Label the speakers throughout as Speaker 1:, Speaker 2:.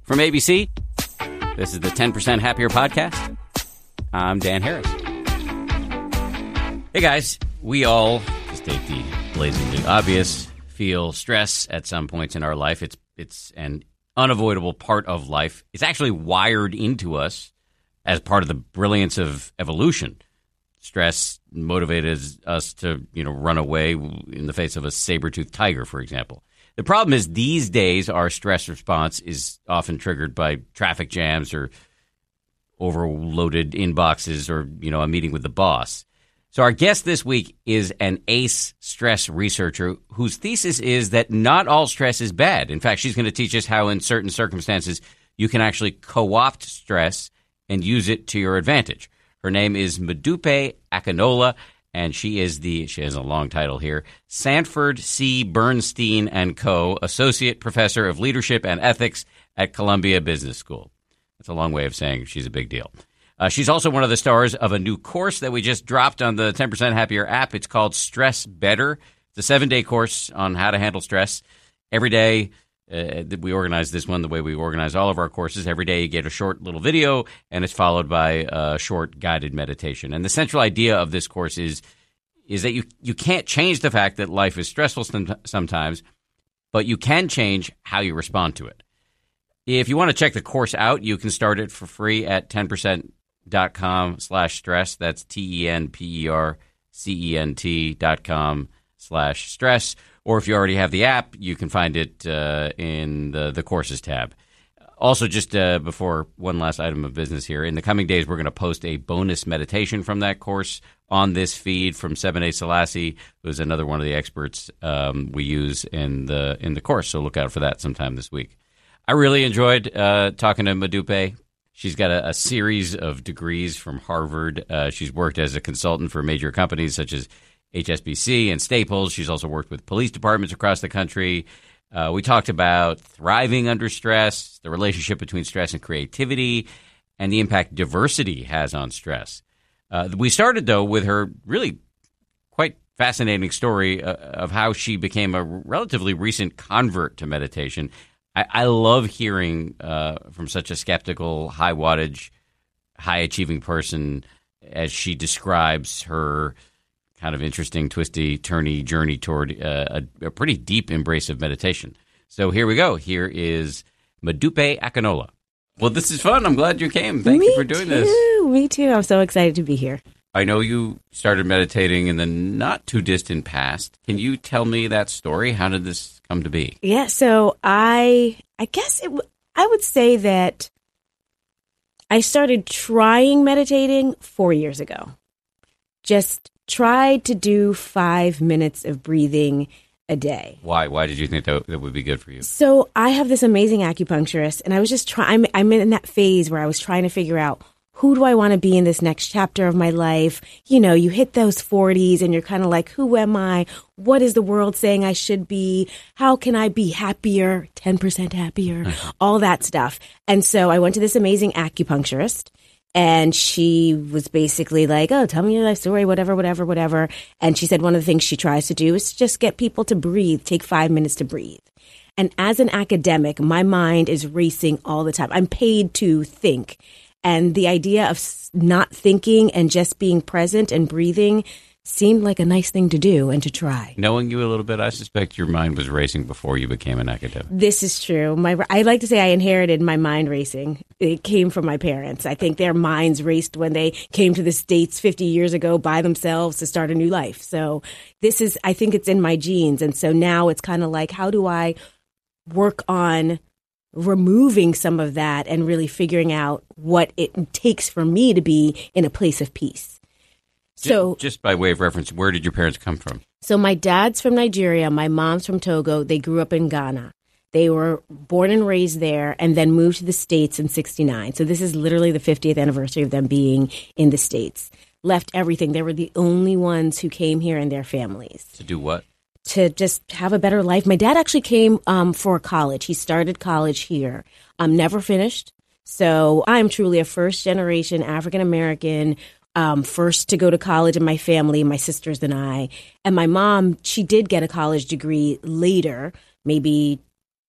Speaker 1: From ABC, this is the 10% Happier Podcast. I'm Dan Harris. Hey guys, we all, to state the blazingly obvious, feel stress at some points in our life. It's an unavoidable part of life. It's actually wired into us as part of the brilliance of evolution. Stress motivated us to, run away in the face of a saber-toothed tiger, for example. The problem is these days our stress response is often triggered by traffic jams or overloaded inboxes or, a meeting with the boss. So our guest this week is an ace stress researcher whose thesis is that not all stress is bad. In fact, she's going to teach us how in certain circumstances you can actually co-opt stress and use it to your advantage. Her name is Modupe Akinola, and she has a long title here, Sanford C. Bernstein and Co., Associate Professor of Leadership and Ethics at Columbia Business School. That's a long way of saying she's a big deal. She's also one of the stars of a new course that we just dropped on the 10% Happier app. It's called Stress Better. It's a 7-day course on how to handle stress. Every day, we organize this one the way we organize all of our courses. Every day you get a short little video, and it's followed by a short guided meditation. And the central idea of this course is that you can't change the fact that life is stressful sometimes, but you can change how you respond to it. If you want to check the course out, you can start it for free at 10%.com/stress. That's TenPercent.com/stress. Or if you already have the app, you can find it in the courses tab. Also, just before one last item of business here, in the coming days, we're going to post a bonus meditation from that course on this feed from Sebene Selassie, who's another one of the experts we use in the course. So look out for that sometime this week. I really enjoyed talking to Modupe. She's got a series of degrees from Harvard. She's worked as a consultant for major companies such as HSBC and Staples. She's also worked with police departments across the country. We talked about thriving under stress, the relationship between stress and creativity, and the impact diversity has on stress. We started, though, with her really quite fascinating story of how she became a relatively recent convert to meditation. I love hearing from such a skeptical, high-wattage, high-achieving person as she describes her kind of interesting, twisty, turny journey toward a pretty deep embrace of meditation. So here we go. Here is Modupe Akinola. Well, this is fun. I'm glad you came. Thank you for doing this.
Speaker 2: Me too. I'm so excited to be here.
Speaker 1: I know you started meditating in the not-too-distant past. Can you tell me that story? How did this come to be?
Speaker 2: Yeah, so I guess I would say that I started trying meditating 4 years ago. Just tried to do 5 minutes of breathing a day.
Speaker 1: Why? Why did you think that would be good for you?
Speaker 2: So I have this amazing acupuncturist, and I was just trying. I'm in that phase where I was trying to figure out, who do I want to be in this next chapter of my life? You hit those 40s and you're kind of like, who am I? What is the world saying I should be? How can I be happier, 10% happier, all that stuff. And so I went to this amazing acupuncturist, and she was basically like, oh, tell me your life story, whatever. And she said one of the things she tries to do is just get people to breathe, take 5 minutes to breathe. And as an academic, my mind is racing all the time. I'm paid to think. And the idea of not thinking and just being present and breathing seemed like a nice thing to do and to try.
Speaker 1: Knowing you a little bit, I suspect your mind was racing before you became an academic.
Speaker 2: This is true. I like to say I inherited my mind racing. It came from my parents. I think their minds raced when they came to the States 50 years ago by themselves to start a new life. So I think it's in my genes. And so now it's kind of like, how do I work on removing some of that and really figuring out what it takes for me to be in a place of peace. So,
Speaker 1: just by way of reference, where did your parents come from?
Speaker 2: So my dad's from Nigeria, my mom's from Togo. They grew up in Ghana. They were born and raised there and then moved to the States in 1969. So this is literally the 50th anniversary of them being in the States. Left everything. They were the only ones who came here in their families.
Speaker 1: To do what?
Speaker 2: To just have a better life. My dad actually came for college. He started college here. Never finished. So I'm truly a first-generation African-American, first to go to college in my family, my sisters and I. And my mom, she did get a college degree later, maybe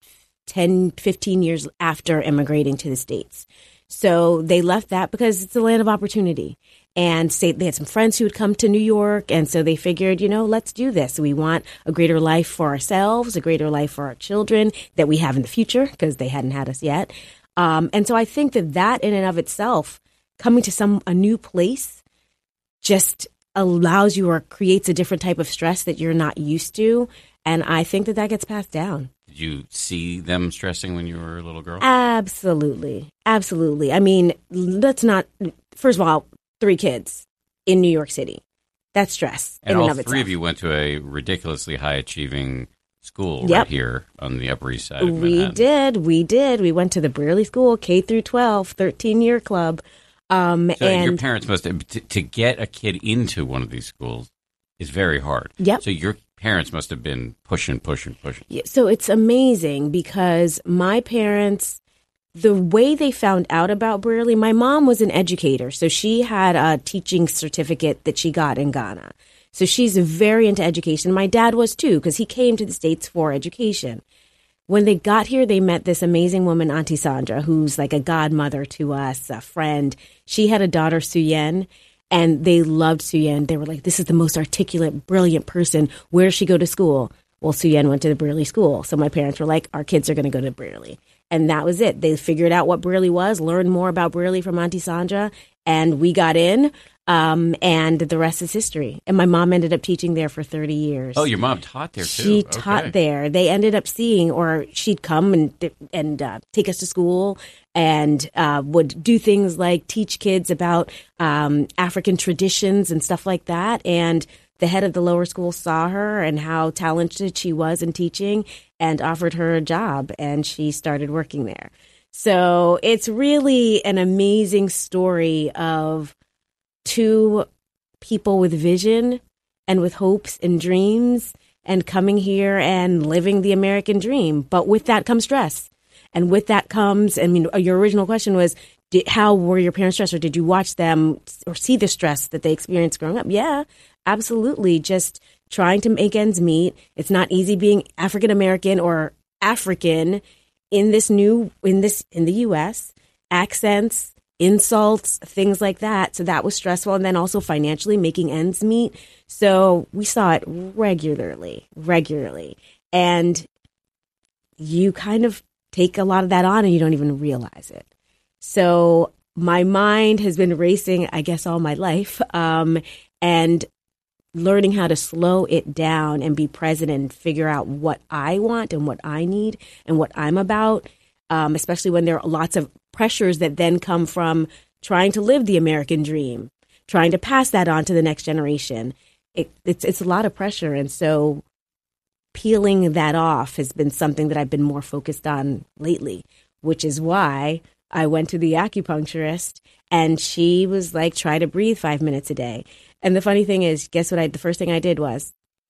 Speaker 2: 10, 15 years after immigrating to the States. So they left that because it's a land of opportunity. And they had some friends who had come to New York. And so they figured, let's do this. We want a greater life for ourselves, a greater life for our children that we have in the future because they hadn't had us yet. And so I think that in and of itself, coming to a new place just allows you or creates a different type of stress that you're not used to. And I think that gets passed down.
Speaker 1: Did you see them stressing when you were a little girl?
Speaker 2: Absolutely. Absolutely. I mean, first of all, 3 kids in New York City. That's stress
Speaker 1: and
Speaker 2: in
Speaker 1: all
Speaker 2: and of itself.
Speaker 1: 3 of you went to a ridiculously high-achieving school right here on the Upper East Side of Manhattan.
Speaker 2: We did. We went to the Brearley School, K through 12, 13-year club.
Speaker 1: So your parents must have, to get a kid into one of these schools is very hard.
Speaker 2: Yep.
Speaker 1: So your parents must have been pushing.
Speaker 2: Yeah, so it's amazing because my parents, the way they found out about Brearley, my mom was an educator. So she had a teaching certificate that she got in Ghana. So she's very into education. My dad was too, because he came to the States for education. When they got here, they met this amazing woman, Auntie Sandra, who's like a godmother to us, a friend. She had a daughter, Suyen, and they loved Suyen. They were like, this is the most articulate, brilliant person. Where does she go to school? Well, Suyen went to the Brearley School. So my parents were like, our kids are going to go to Brearley. And that was it. They figured out what Brearley was, learned more about Brearley from Auntie Sandra, and we got in. And the rest is history. And my mom ended up teaching there for 30 years.
Speaker 1: Oh, your mom taught there, too?
Speaker 2: She taught there. They ended up seeing, or she'd come and take us to school and would do things like teach kids about African traditions and stuff like that. And the head of the lower school saw her and how talented she was in teaching and offered her a job. And she started working there. So it's really an amazing story of 2 people with vision and with hopes and dreams and coming here and living the American dream. But with that comes stress. And with that comes, your original question was, how were your parents stressed, or did you watch them or see the stress that they experienced growing up? Yeah, absolutely. Just trying to make ends meet. It's not easy being African American or African in the U.S. Accents, insults, things like that. So that was stressful. And then also financially making ends meet. So we saw it regularly. And you kind of take a lot of that on and you don't even realize it. So my mind has been racing, I guess, all my life, and learning how to slow it down and be present and figure out what I want and what I need and what I'm about, especially when there are lots of pressures that then come from trying to live the American dream, trying to pass that on to the next generation. It's a lot of pressure. And so peeling that off has been something that I've been more focused on lately, which is why I went to the acupuncturist and she was like, try to breathe 5 minutes a day. And the funny thing is, guess what? The first thing I did was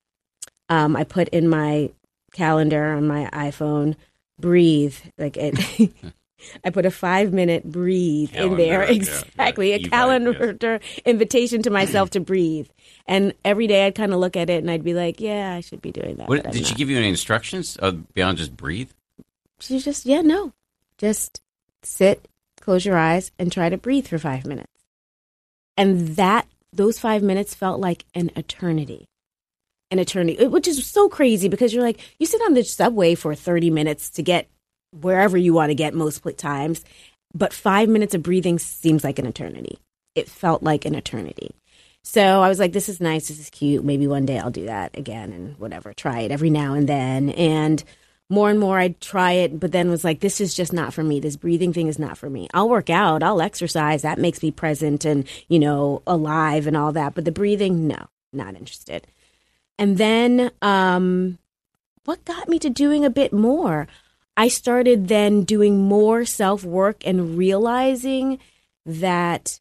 Speaker 2: I put in my calendar on my iPhone, breathe. I put a 5-minute breathe calendar, in there. Exactly. A calendar invitation to myself to breathe. And every day I'd kind of look at it and I'd be like, yeah, I should be doing that.
Speaker 1: Did she give you any instructions beyond just breathe?
Speaker 2: She just, just sit, close your eyes, and try to breathe for 5 minutes. And those 5 minutes felt like an eternity, which is so crazy because you're like, you sit on the subway for 30 minutes to get wherever you want to get most times, but 5 minutes of breathing seems like an eternity. It felt like an eternity. So I was like, this is nice, this is cute. Maybe one day I'll do that again and whatever, try it every now and then. And more I'd try it, but then was like, this is just not for me. This breathing thing is not for me. I'll work out, I'll exercise. That makes me present and, alive and all that. But the breathing, no, not interested. And then what got me to doing a bit more? I started then doing more self-work and realizing that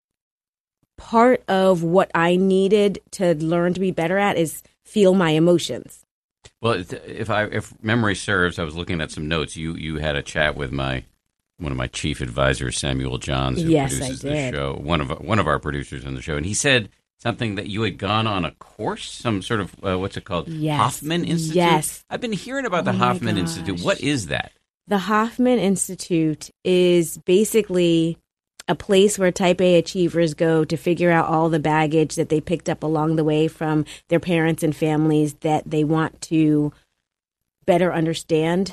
Speaker 2: part of what I needed to learn to be better at is feel my emotions.
Speaker 1: Well, if memory serves, I was looking at some notes. You had a chat with one of my chief advisors, Samuel Johns, who produces the show. One of our producers on the show, and he said something that you had gone on a course, some sort of what's it called?
Speaker 2: Yes.
Speaker 1: Hoffman Institute.
Speaker 2: Yes,
Speaker 1: I've been hearing about the Hoffman Institute. What is that?
Speaker 2: The Hoffman Institute is basically a place where type A achievers go to figure out all the baggage that they picked up along the way from their parents and families that they want to better understand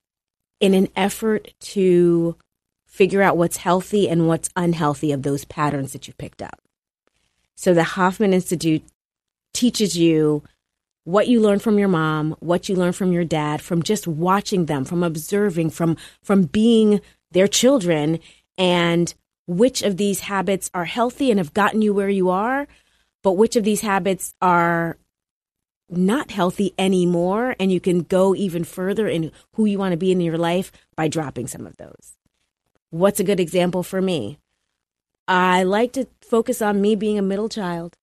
Speaker 2: in an effort to figure out what's healthy and what's unhealthy of those patterns that you picked up. So the Hoffman Institute teaches you what you learned from your mom, what you learned from your dad, from just watching them, from observing, from being their children, and which of these habits are healthy and have gotten you where you are, but which of these habits are not healthy anymore, and you can go even further in who you want to be in your life by dropping some of those. What's a good example for me? I like to focus on me being a middle child.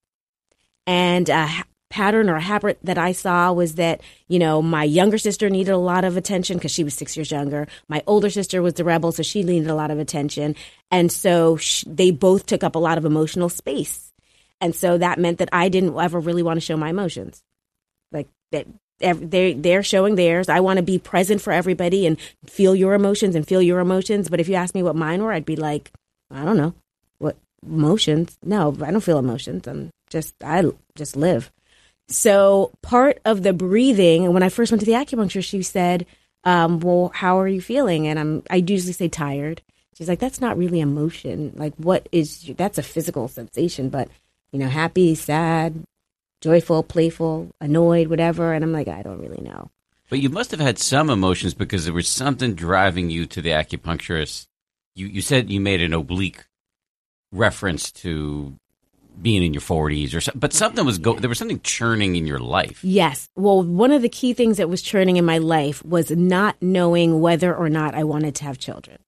Speaker 2: And a pattern or a habit that I saw was that, my younger sister needed a lot of attention because she was 6 years younger. My older sister was the rebel, so she needed a lot of attention. And so they both took up a lot of emotional space. And so that meant that I didn't ever really want to show my emotions. Like that. They're showing theirs. I want to be present for everybody and feel your emotions and feel your emotions. But if you ask me what mine were, I'd be like, I don't know. What emotions? No, I don't feel emotions. I just live. So part of the breathing, and when I first went to the acupuncture, she said, well, how are you feeling? And I usually say tired. She's like, that's not really emotion. Like, that's a physical sensation, but, happy, sad, joyful, playful, annoyed, whatever. And I'm like, I don't really know.
Speaker 1: But you must have had some emotions because there was something driving you to the acupuncturist. You said you made an oblique reference to being in your 40s or something, but something was there was something churning in your life.
Speaker 2: Yes. Well, one of the key things that was churning in my life was not knowing whether or not I wanted to have children.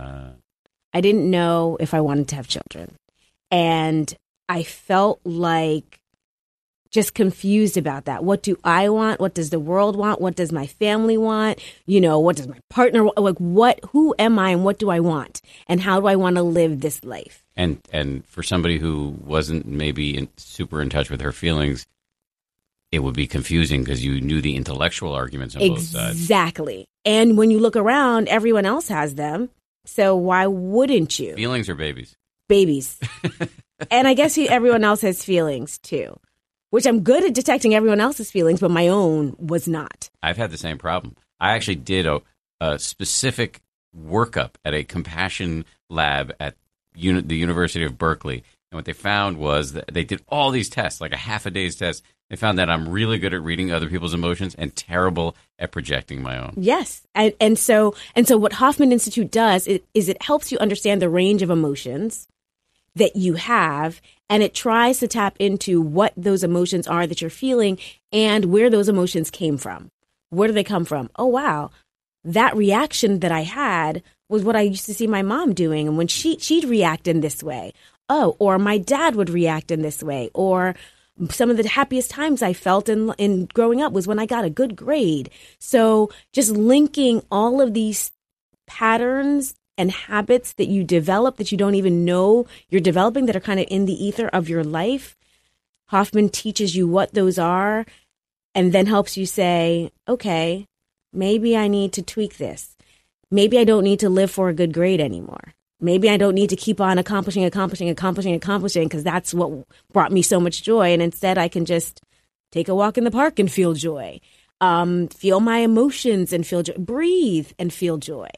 Speaker 2: I didn't know if I wanted to have children. And I felt like just confused about that. What do I want? What does the world want? What does my family want? What does my partner want? Like, who am I and what do I want? And how do I want to live this life?
Speaker 1: And for somebody who wasn't maybe super in touch with her feelings, it would be confusing because you knew the intellectual arguments on both sides.
Speaker 2: Exactly. And when you look around, everyone else has them. So why wouldn't you?
Speaker 1: Feelings or babies?
Speaker 2: Babies. And I guess everyone else has feelings too. Which I'm good at detecting everyone else's feelings, but my own was not.
Speaker 1: I've had the same problem. I actually did a specific workup at a compassion lab at the University of Berkeley. And what they found was that they did all these tests, like a half a day's test. They found that I'm really good at reading other people's emotions and terrible at projecting my own.
Speaker 2: Yes. And so what Hoffman Institute does is it helps you understand the range of emotions that you have, and it tries to tap into what those emotions are that you're feeling and where those emotions came from. Where do they come from? Oh, wow. That reaction that I had was what I used to see my mom doing. And when she'd react in this way. Oh, or my dad would react in this way. Or some of the happiest times I felt in growing up was when I got a good grade. So just linking all of these patterns and habits that you develop that you don't even know you're developing that are kind of in the ether of your life. Hoffman teaches you what those are and then helps you say, okay, maybe I need to tweak this. Maybe I don't need to live for a good grade anymore. Maybe I don't need to keep on accomplishing because that's what brought me so much joy. And instead I can just take a walk in the park and feel joy. Feel my emotions and feel joy. Breathe and feel joy.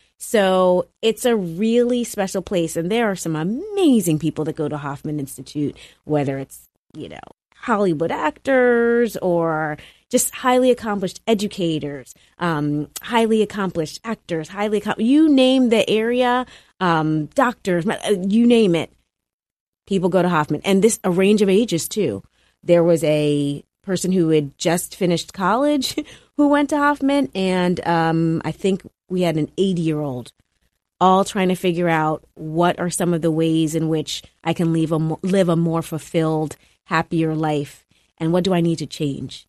Speaker 2: So it's a really special place. And there are some amazing people that go to Hoffman Institute, whether it's, Hollywood actors or just highly accomplished educators, highly accomplished actors, you name the area, doctors, you name it. People go to Hoffman. And a range of ages, too. There was a person who had just finished college who went to Hoffman. And I think we had an 80-year-old all trying to figure out what are some of the ways in which I can live a more fulfilled, happier life. And what do I need to change?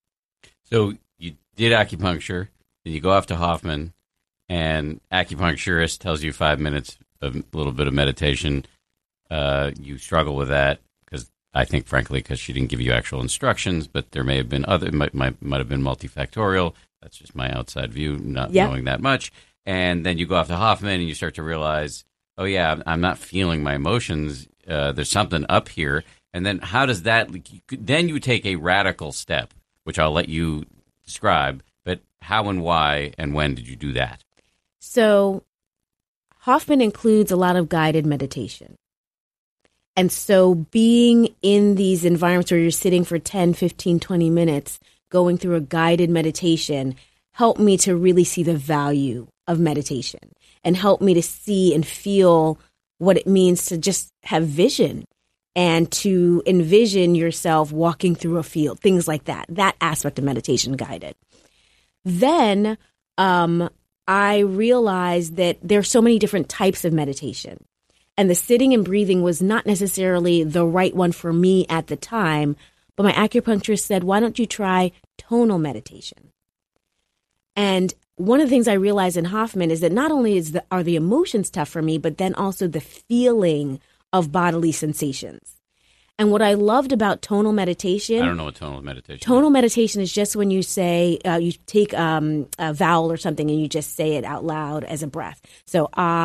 Speaker 1: So you did acupuncture, then you go off to Hoffman, and acupuncturist tells you 5 minutes of a little bit of meditation. You struggle with that because I think, frankly, because she didn't give you actual instructions, but there may have been other, might have been multifactorial. That's just my outside view, not knowing that much. And then you go off to Hoffman and you start to realize, oh, yeah, I'm not feeling my emotions. There's something up here. And then how does that, then you take a radical step, which I'll let you describe, but how and why and when did you do that?
Speaker 2: So Hoffman includes a lot of guided meditation. And so being in these environments where you're sitting for 10, 15, 20 minutes, going through a guided meditation, helped me to really see the value of meditation and helped me to see and feel what it means to just have vision and to envision yourself walking through a field, things like that. That aspect of meditation guided. Then I realized that there are so many different types of meditation. And the sitting and breathing was not necessarily the right one for me at the time. But my acupuncturist said, why don't you try tonal meditation? And one of the things I realized in Hoffman is that not only are the emotions tough for me, but then also the feeling of bodily sensations. And what I loved about tonal meditation...
Speaker 1: I don't know what tonal meditation is.
Speaker 2: Tonal meditation is just when you say, you take a vowel or something and you just say it out loud as a breath. So,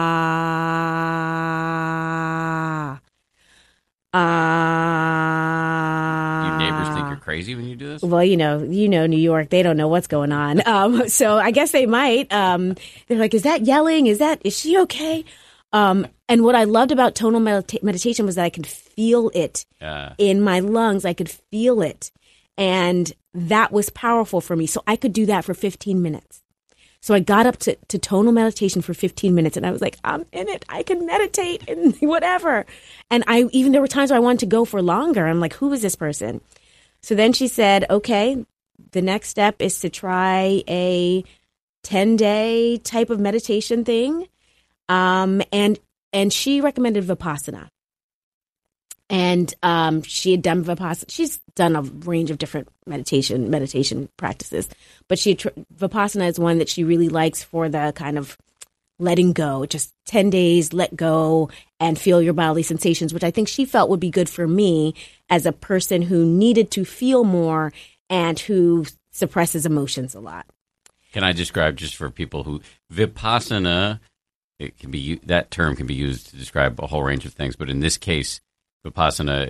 Speaker 2: ah, ah.
Speaker 1: Your neighbors think you're crazy when you do this?
Speaker 2: Well, you know, New York, they don't know what's going on. So I guess they might. They're like, is that yelling? Is she okay? And what I loved about tonal meditation was that I could feel it in my lungs. I could feel it. And that was powerful for me. So I could do that for 15 minutes. So I got up to tonal meditation for 15 minutes and I was like, I'm in it. I can meditate and whatever. And there were times where I wanted to go for longer. I'm like, who is this person? So then she said, okay, the next step is to try a 10-day type of meditation thing. And she recommended Vipassana. And she had done Vipassana. She's done a range of different meditation practices. But Vipassana is one that she really likes for the kind of letting go. Just 10 days, let go, and feel your bodily sensations, which I think she felt would be good for me as a person who needed to feel more and who suppresses emotions a lot.
Speaker 1: Can I describe, just for people who... Vipassana... that term can be used to describe a whole range of things, but in this case, Vipassana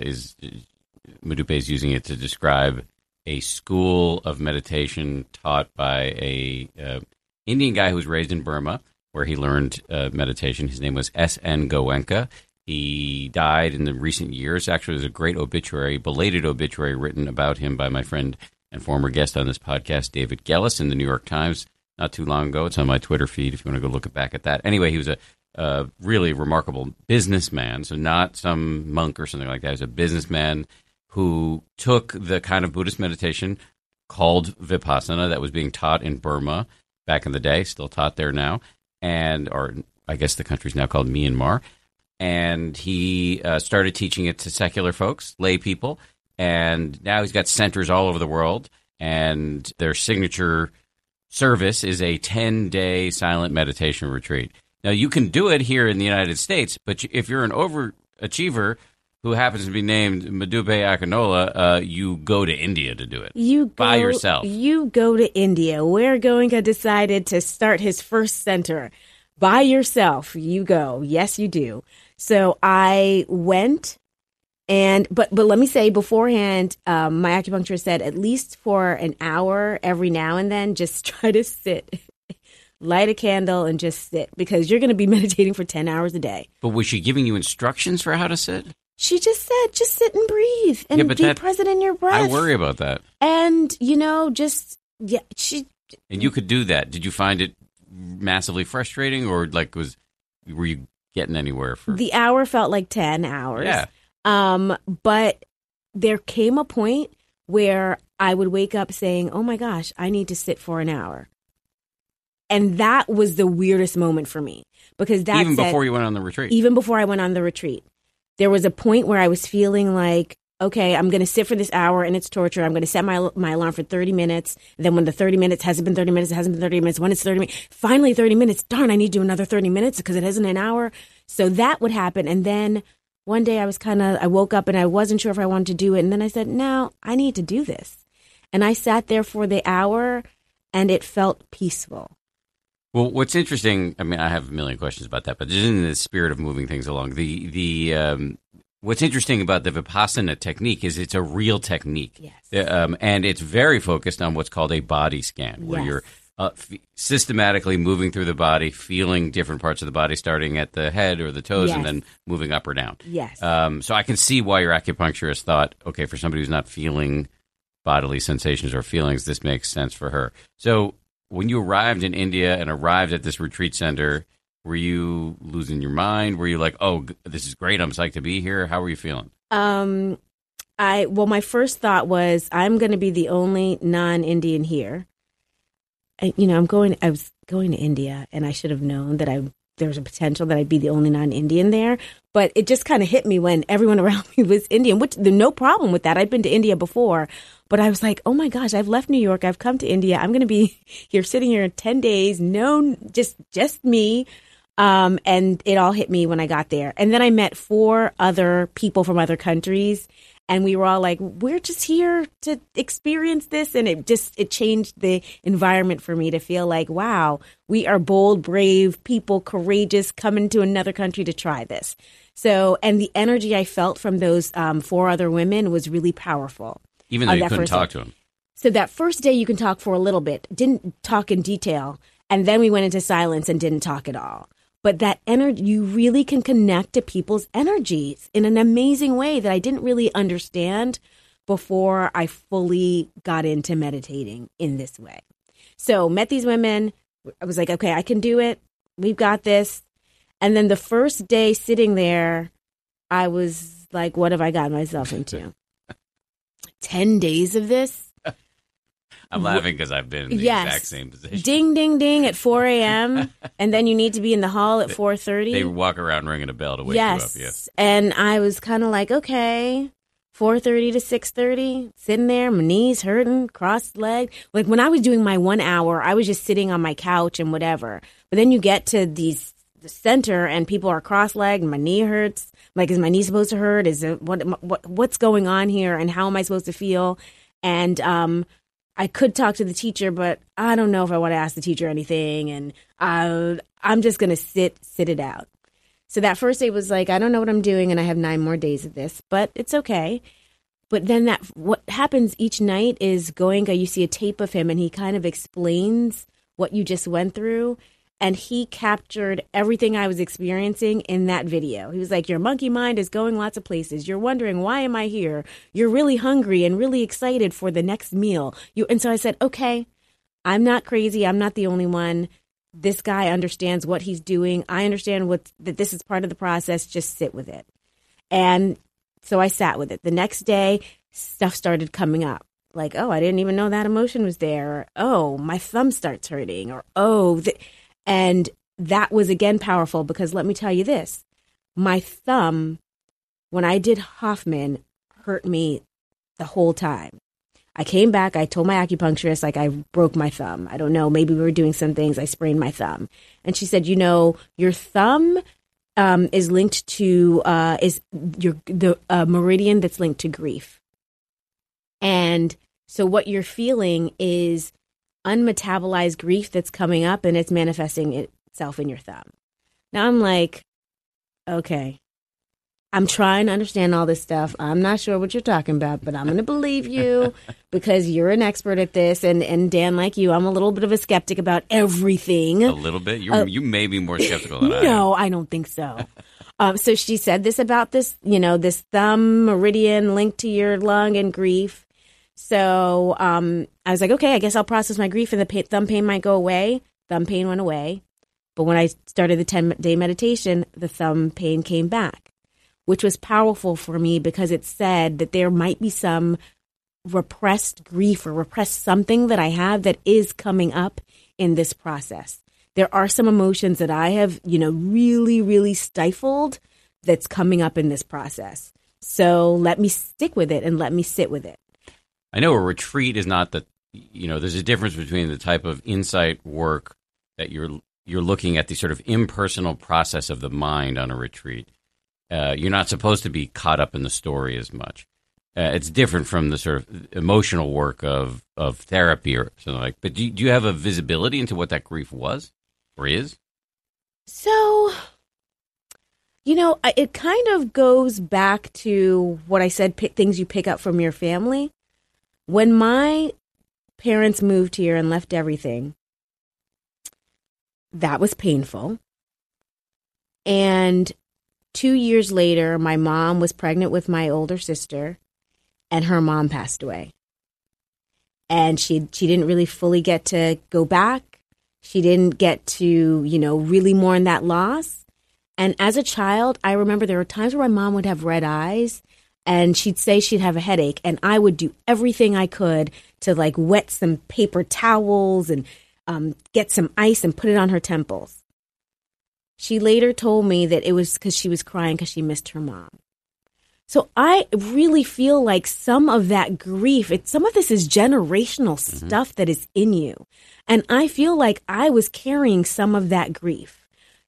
Speaker 1: Modupe is using it to describe a school of meditation taught by a Indian guy who was raised in Burma, where he learned meditation. His name was S.N. Goenka. He died in the recent years. Actually, there's a great belated obituary written about him by my friend and former guest on this podcast, David Gellis, in the New York Times. Not too long ago. It's on my Twitter feed if you want to go look back at that. Anyway, he was a really remarkable businessman, so not some monk or something like that. He was a businessman who took the kind of Buddhist meditation called Vipassana that was being taught in Burma back in the day, still taught there now, or I guess the country's now called Myanmar. And he started teaching it to secular folks, lay people, and now he's got centers all over the world, and their signature service is a 10-day silent meditation retreat. Now, you can do it here in the United States, but if you're an overachiever who happens to be named Modupe Akinola, you go to India to do it by yourself. You go to India. Where Goenka decided to start his first center. By yourself, you go. Yes, you do. So I went. But let me say beforehand, my acupuncturist said at least for an hour every now and then, just try to sit, light a candle and just sit, because you're going to be meditating for 10 hours a day. But was she giving you instructions for how to sit? She just said, just sit and breathe and be present in your breath. I worry about that. And, and you could do that. Did you find it massively frustrating, or were you getting anywhere? The hour felt like 10 hours. Yeah. But there came a point where I would wake up saying, oh my gosh, I need to sit for an hour. And that was the weirdest moment for me, because even before you went on the retreat. Even before I went on the retreat, there was a point where I was feeling like, okay, I'm going to sit for this hour and it's torture. I'm going to set my alarm for 30 minutes. Then when the 30 minutes hasn't been 30 minutes, it hasn't been 30 minutes. When it's 30 minutes, finally 30 minutes, darn, I need to do another 30 minutes because it isn't an hour. So that would happen. And then
Speaker 2: one day I woke up and I wasn't sure if I wanted to do it. And then I said, no, I need to do this. And I sat there for the hour and it felt peaceful.
Speaker 1: Well, what's interesting, I mean, I have a million questions about that, but just in the spirit of moving things along, what's interesting about the Vipassana technique is it's a real technique.
Speaker 2: Yes.
Speaker 1: And it's very focused on what's called a body scan, where you're systematically moving through the body, feeling different parts of the body, starting at the head or the toes, and then moving up or down.
Speaker 2: Yes.
Speaker 1: So I can see why your acupuncturist thought, okay, for somebody who's not feeling bodily sensations or feelings, this makes sense for her. So when you arrived in India and arrived at this retreat center, were you losing your mind? Were you like, oh, this is great, I'm psyched to be here? How were you feeling?
Speaker 2: My first thought was, I'm going to be the only non-Indian here. I was going to India, and I should have known that there was a potential that I'd be the only non-Indian there. But it just kind of hit me when everyone around me was Indian, which there's no problem with that. I'd been to India before, but I was like, oh my gosh, I've left New York. I've come to India. I'm going to be here, sitting here in 10 days. No, just me. And it all hit me when I got there. And then I met 4 other people from other countries. And we were all like, we're just here to experience this. And it changed the environment for me to feel like, wow, we are bold, brave people, courageous, coming to another country to try this. So, and the energy I felt from those 4 other women was really powerful.
Speaker 1: Even though you couldn't talk to them.
Speaker 2: So that first day you can talk for a little bit, didn't talk in detail. And then we went into silence and didn't talk at all. But that energy, you really can connect to people's energies in an amazing way that I didn't really understand before I fully got into meditating in this way. So met these women. I was like, okay, I can do it. We've got this. And then the first day sitting there, I was like, what have I gotten myself into? 10 days of this?
Speaker 1: I'm laughing because I've been in the exact same position.
Speaker 2: Ding, ding, ding at 4 a.m. and then you need to be in the hall at 4:30.
Speaker 1: They walk around ringing a bell to wake you up. Yes.
Speaker 2: And I was kind of like, okay, 4:30 to 6:30, sitting there, my knees hurting, crossed leg. Like when I was doing my 1 hour, I was just sitting on my couch and whatever. But then you get to the center and people are cross-legged and my knee hurts. Like, is my knee supposed to hurt? Is it what's going on here? And how am I supposed to feel? And I could talk to the teacher, but I don't know if I want to ask the teacher anything. And I'm just going to sit it out. So that first day was like, I don't know what I'm doing, and I have 9 more days of this, but it's okay. But then what happens each night is Goenka, you see a tape of him, and he kind of explains what you just went through. And he captured everything I was experiencing in that video. He was like, your monkey mind is going lots of places. You're wondering, why am I here? You're really hungry and really excited for the next meal. And so I said, okay, I'm not crazy. I'm not the only one. This guy understands what he's doing. I understand that this is part of the process. Just sit with it. And so I sat with it. The next day, stuff started coming up. Like, oh, I didn't even know that emotion was there. Or, oh, my thumb starts hurting. Or, oh, and that was, again, powerful because let me tell you this. My thumb, when I did Hoffman, hurt me the whole time. I came back. I told my acupuncturist, like, I broke my thumb. I don't know. Maybe we were doing some things. I sprained my thumb. And she said, your thumb is linked to, the meridian that's linked to grief. And so what you're feeling is unmetabolized grief that's coming up and it's manifesting itself in your thumb. Now I'm like, okay, I'm trying to understand all this stuff. I'm not sure what you're talking about, but I'm going to believe you because you're an expert at this. And Dan, like you, I'm a little bit of a skeptic about everything.
Speaker 1: A little bit? You may be more skeptical than I am.
Speaker 2: No, I don't think so. So she said this about this, this thumb meridian linked to your lung and grief. So I was like, okay, I guess I'll process my grief and the thumb pain might go away. Thumb pain went away. But when I started the 10-day meditation, the thumb pain came back, which was powerful for me because it said that there might be some repressed grief or repressed something that I have that is coming up in this process. There are some emotions that I have, really, really stifled that's coming up in this process. So let me stick with it and let me sit with it.
Speaker 1: I know a retreat is not there's a difference between the type of insight work that you're looking at, the sort of impersonal process of the mind on a retreat. You're not supposed to be caught up in the story as much. It's different from the sort of emotional work of therapy or something like. But do you have a visibility into what that grief was or is?
Speaker 2: So, it kind of goes back to what I said, things you pick up from your family. When my parents moved here and left everything, that was painful. And 2 years later, my mom was pregnant with my older sister, and her mom passed away. And she didn't really fully get to go back. She didn't get to, really mourn that loss. And as a child, I remember there were times where my mom would have red eyes and she'd say she'd have a headache. And I would do everything I could to wet some paper towels and get some ice and put it on her temples. She later told me that it was because she was crying because she missed her mom. So I really feel like some of that grief, some of this is generational stuff that is in you. And I feel like I was carrying some of that grief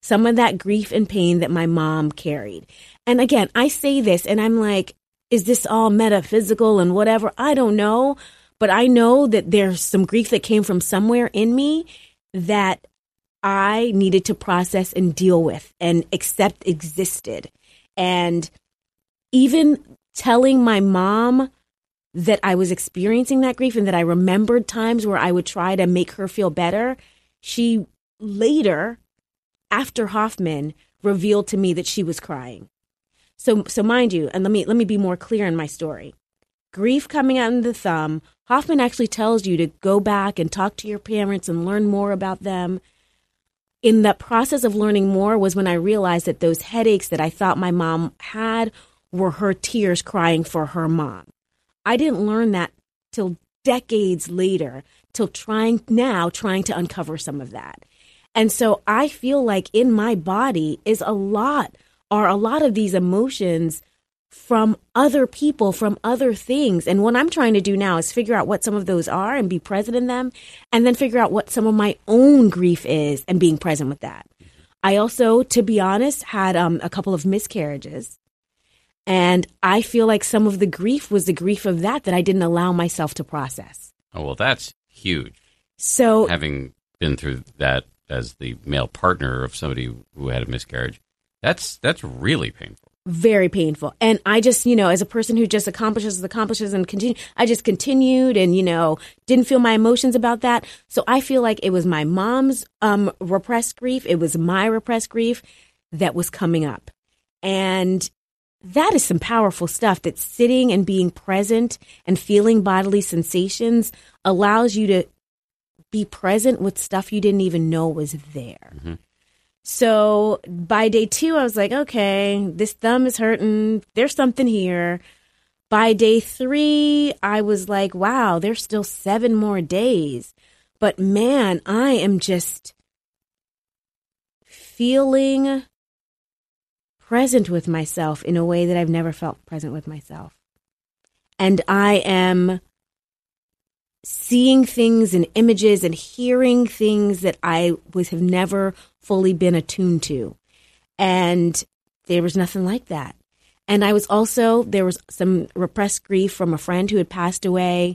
Speaker 2: and pain that my mom carried. And again, I say this and I'm like, is this all metaphysical and whatever? I don't know. But I know that there's some grief that came from somewhere in me that I needed to process and deal with and accept existed. And even telling my mom that I was experiencing that grief and that I remembered times where I would try to make her feel better, she later, after Hoffman, revealed to me that she was crying. So mind you, and let me be more clear in my story. Grief coming out in the thumb, Hoffman actually tells you to go back and talk to your parents and learn more about them. In the process of learning more was when I realized that those headaches that I thought my mom had were her tears crying for her mom. I didn't learn that till decades later, till trying to uncover some of that. And so I feel like in my body are a lot of these emotions from other people, from other things. And what I'm trying to do now is figure out what some of those are and be present in them, and then figure out what some of my own grief is and being present with that. I also, to be honest, had a couple of miscarriages. And I feel like some of the grief was the grief of that I didn't allow myself to process.
Speaker 1: Oh, well, that's huge.
Speaker 2: So
Speaker 1: having been through that as the male partner of somebody who had a miscarriage, that's really painful.
Speaker 2: Very painful. And I just, as a person who just accomplishes and continue, I just continued and, didn't feel my emotions about that. So I feel like it was my mom's repressed grief. It was my repressed grief that was coming up. And that is some powerful stuff, that sitting and being present and feeling bodily sensations allows you to be present with stuff you didn't even know was there. Mm-hmm. So by day 2, I was like, okay, this thumb is hurting. There's something here. By day 3, I was like, wow, there's still 7 more days. But man, I am just feeling present with myself in a way that I've never felt present with myself. And I am seeing things and images and hearing things that I have never fully been attuned to. And there was nothing like that. And there was some repressed grief from a friend who had passed away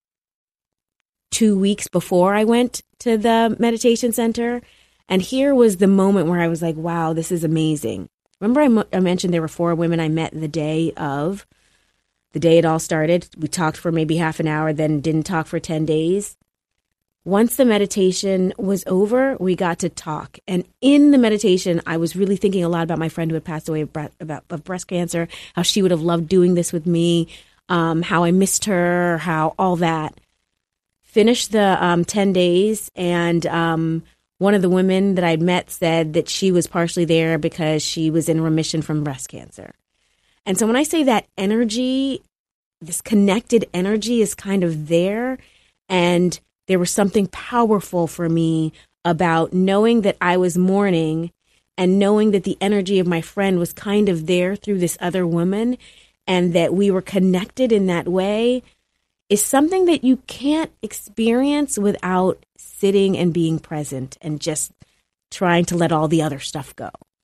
Speaker 2: 2 weeks before I went to the meditation center. And here was the moment where I was like, wow, this is amazing. Remember I mentioned there were 4 women I met the day it all started. We talked for maybe half an hour, then didn't talk for 10 days. Once the meditation was over, we got to talk. And in the meditation, I was really thinking a lot about my friend who had passed away of breast cancer, how she would have loved doing this with me, how I missed her, how all that. Finished the 10 days, and one of the women that I'd met said that she was partially there because she was in remission from breast cancer. And so when I say that energy, this connected energy is kind of there, and there was something powerful for me about knowing that I was mourning and knowing that the energy of my friend was kind of there through this other woman, and that we were connected in that way, is something that you can't experience without sitting and being present and just trying to let all the other stuff go.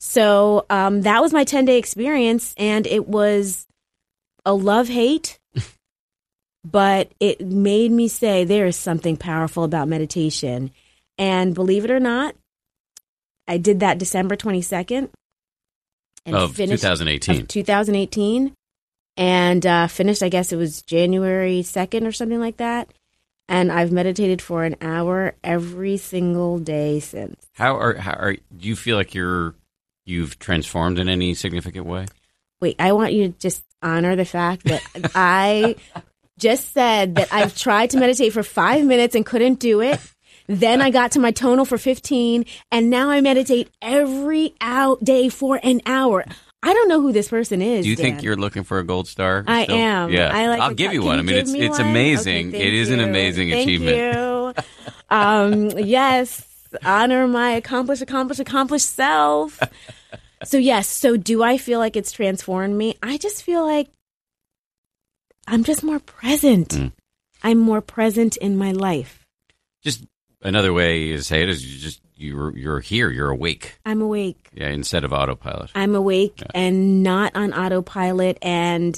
Speaker 2: So that was my 10-day experience, and it was a love-hate, but it made me say there is something powerful about meditation. And believe it or not, I did that December 22nd. And
Speaker 1: of 2018.
Speaker 2: 2018. And finished, I guess it was January 2nd or something like that. And I've meditated for an hour every single day since.
Speaker 1: Do you feel like you've transformed in any significant way?
Speaker 2: Wait, I want you to just honor the fact that I just said that I've tried to meditate for 5 minutes and couldn't do it. Then I got to my tonal for 15, and now I meditate every day for an hour. I don't know who this person is.
Speaker 1: Do you
Speaker 2: Dan.
Speaker 1: think you're looking for a gold star?
Speaker 2: I
Speaker 1: still?
Speaker 2: am.
Speaker 1: Yeah,
Speaker 2: I'll
Speaker 1: give you one. I mean, it's amazing.
Speaker 2: Okay,
Speaker 1: it is an amazing
Speaker 2: thank
Speaker 1: achievement.
Speaker 2: You. Yes, honor my accomplished self. So yes. So do I feel like it's transformed me? I just feel like I'm just more present. I'm more present in my life.
Speaker 1: Just another way to say it is you're here. You're awake.
Speaker 2: I'm awake.
Speaker 1: Yeah, instead of autopilot.
Speaker 2: I'm awake and not on autopilot. And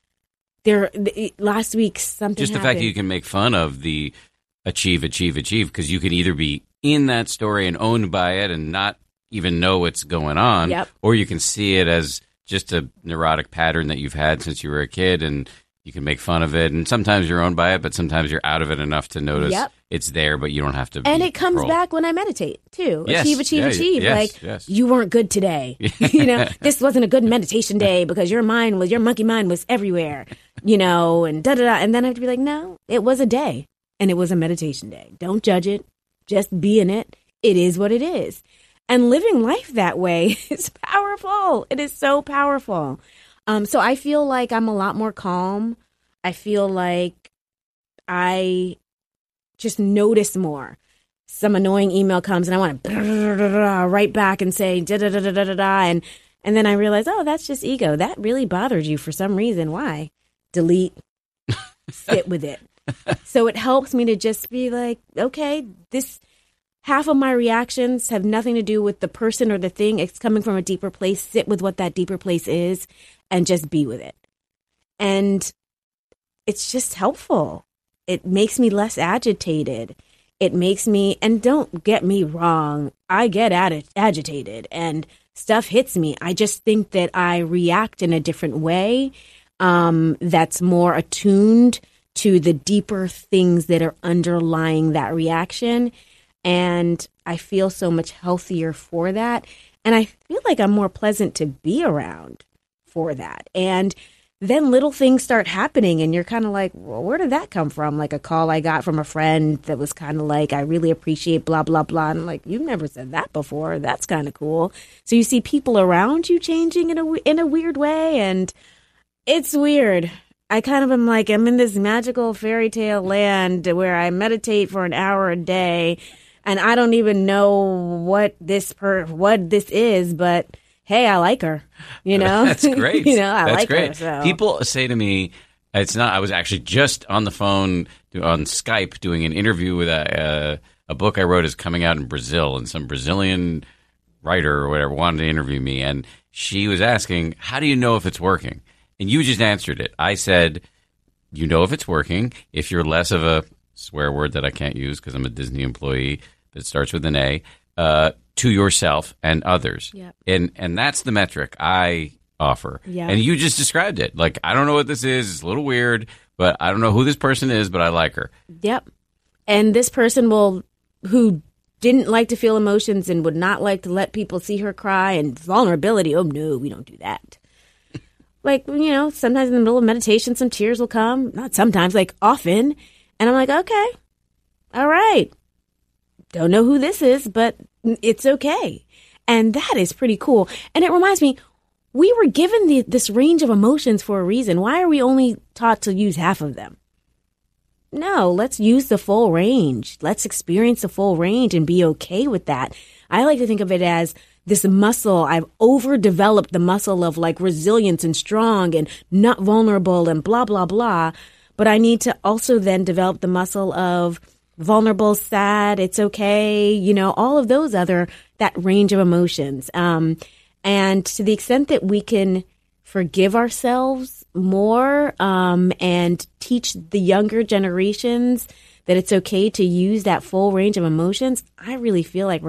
Speaker 2: last week something
Speaker 1: just the
Speaker 2: happened.
Speaker 1: fact that you can make fun of the achieve, because you can either be in that story and owned by it and not even know what's going on,
Speaker 2: Yep.
Speaker 1: or you can see it as just a neurotic pattern that you've had since you were a kid, and you can make fun of it. And sometimes you're owned by it, but sometimes you're out of it enough to notice
Speaker 2: Yep.
Speaker 1: it's there, but you don't have to.
Speaker 2: And it comes
Speaker 1: roll.
Speaker 2: back when I meditate too.
Speaker 1: Yes.
Speaker 2: Achieve.
Speaker 1: Yes.
Speaker 2: Like you weren't good today. This wasn't a good meditation day because your monkey mind was everywhere. And da da da. And then I have to be like, no, it was a day, and it was a meditation day. Don't judge it. Just be in it. It is what it is. And living life that way is powerful. It is so powerful. So I feel like I'm a lot more calm. I feel like I just notice more. Some annoying email comes and I want to write back and say da da da da da da, and then I realize, oh, that's just ego. That really bothered you for some reason. Why? Delete. Sit with it. So it helps me to just be like, okay, this. Half of my reactions have nothing to do with the person or the thing. It's coming from a deeper place. Sit with what that deeper place is and just be with it. And it's just helpful. It makes me less agitated. It makes me, and don't get me wrong, I get agitated and stuff hits me. I just think that I react in a different way that's more attuned to the deeper things that are underlying that reaction. And I feel so much healthier for that. And I feel like I'm more pleasant to be around for that. And then little things start happening and you're kind of like, well, where did that come from? Like a call I got from a friend that was kind of like, I really appreciate blah, blah, blah. And I'm like, you've never said that before. That's kind of cool. So you see people around you changing in a weird way. And it's weird. I kind of am like, I'm in this magical fairy tale land where I meditate for an hour a day. And I don't even know what this is, but hey, I like her.
Speaker 1: That's great.
Speaker 2: I
Speaker 1: That's
Speaker 2: like
Speaker 1: great.
Speaker 2: her. So.
Speaker 1: People say to me, it's not. I was actually just on the phone on Skype doing an interview with a book I wrote is coming out in Brazil, and some Brazilian writer or whatever wanted to interview me, and she was asking, "How do you know if it's working?" And you just answered it. I said, "You know if it's working if you're less of a." Swear word that I can't use because I'm a Disney employee that starts with an A, to yourself and others.
Speaker 2: Yep.
Speaker 1: And that's the metric I offer.
Speaker 2: Yep.
Speaker 1: And you just described it. Like, I don't know what this is. It's a little weird, but I don't know who this person is, but I like her.
Speaker 2: Yep. And this person who didn't like to feel emotions and would not like to let people see her cry and vulnerability. Oh, no, we don't do that. Like, sometimes in the middle of meditation, some tears will come. Not sometimes, like often. And I'm like, okay, all right. Don't know who this is, but it's okay. And that is pretty cool. And it reminds me, we were given this range of emotions for a reason. Why are we only taught to use half of them? No, let's use the full range. Let's experience the full range and be okay with that. I like to think of it as this muscle. I've overdeveloped the muscle of like resilience and strong and not vulnerable and blah, blah, blah. But I need to also then develop the muscle of vulnerable, sad, it's okay, all of those that range of emotions. And to the extent that we can forgive ourselves more and teach the younger generations that it's okay to use that full range of emotions, I really feel like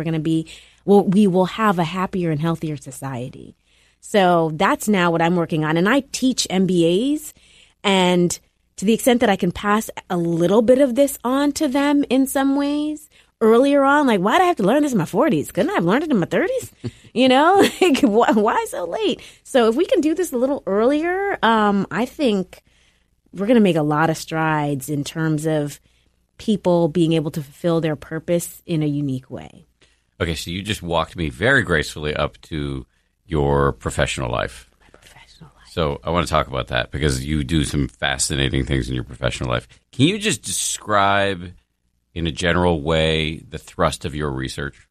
Speaker 2: we will have a happier and healthier society. So that's now what I'm working on. And I teach MBAs, and to the extent that I can pass a little bit of this on to them in some ways earlier on, like, why do I have to learn this in my 40s? Couldn't I have learned it in my 30s? You know, like, why so late? So if we can do this a little earlier, I think we're going to make a lot of strides in terms of people being able to fulfill their purpose in a unique way.
Speaker 1: Okay, so you just walked me very gracefully up to your professional life.
Speaker 2: My professional life.
Speaker 1: So I want to talk about that because you do some fascinating things in your professional life. Can you just describe in a general way the thrust of your research?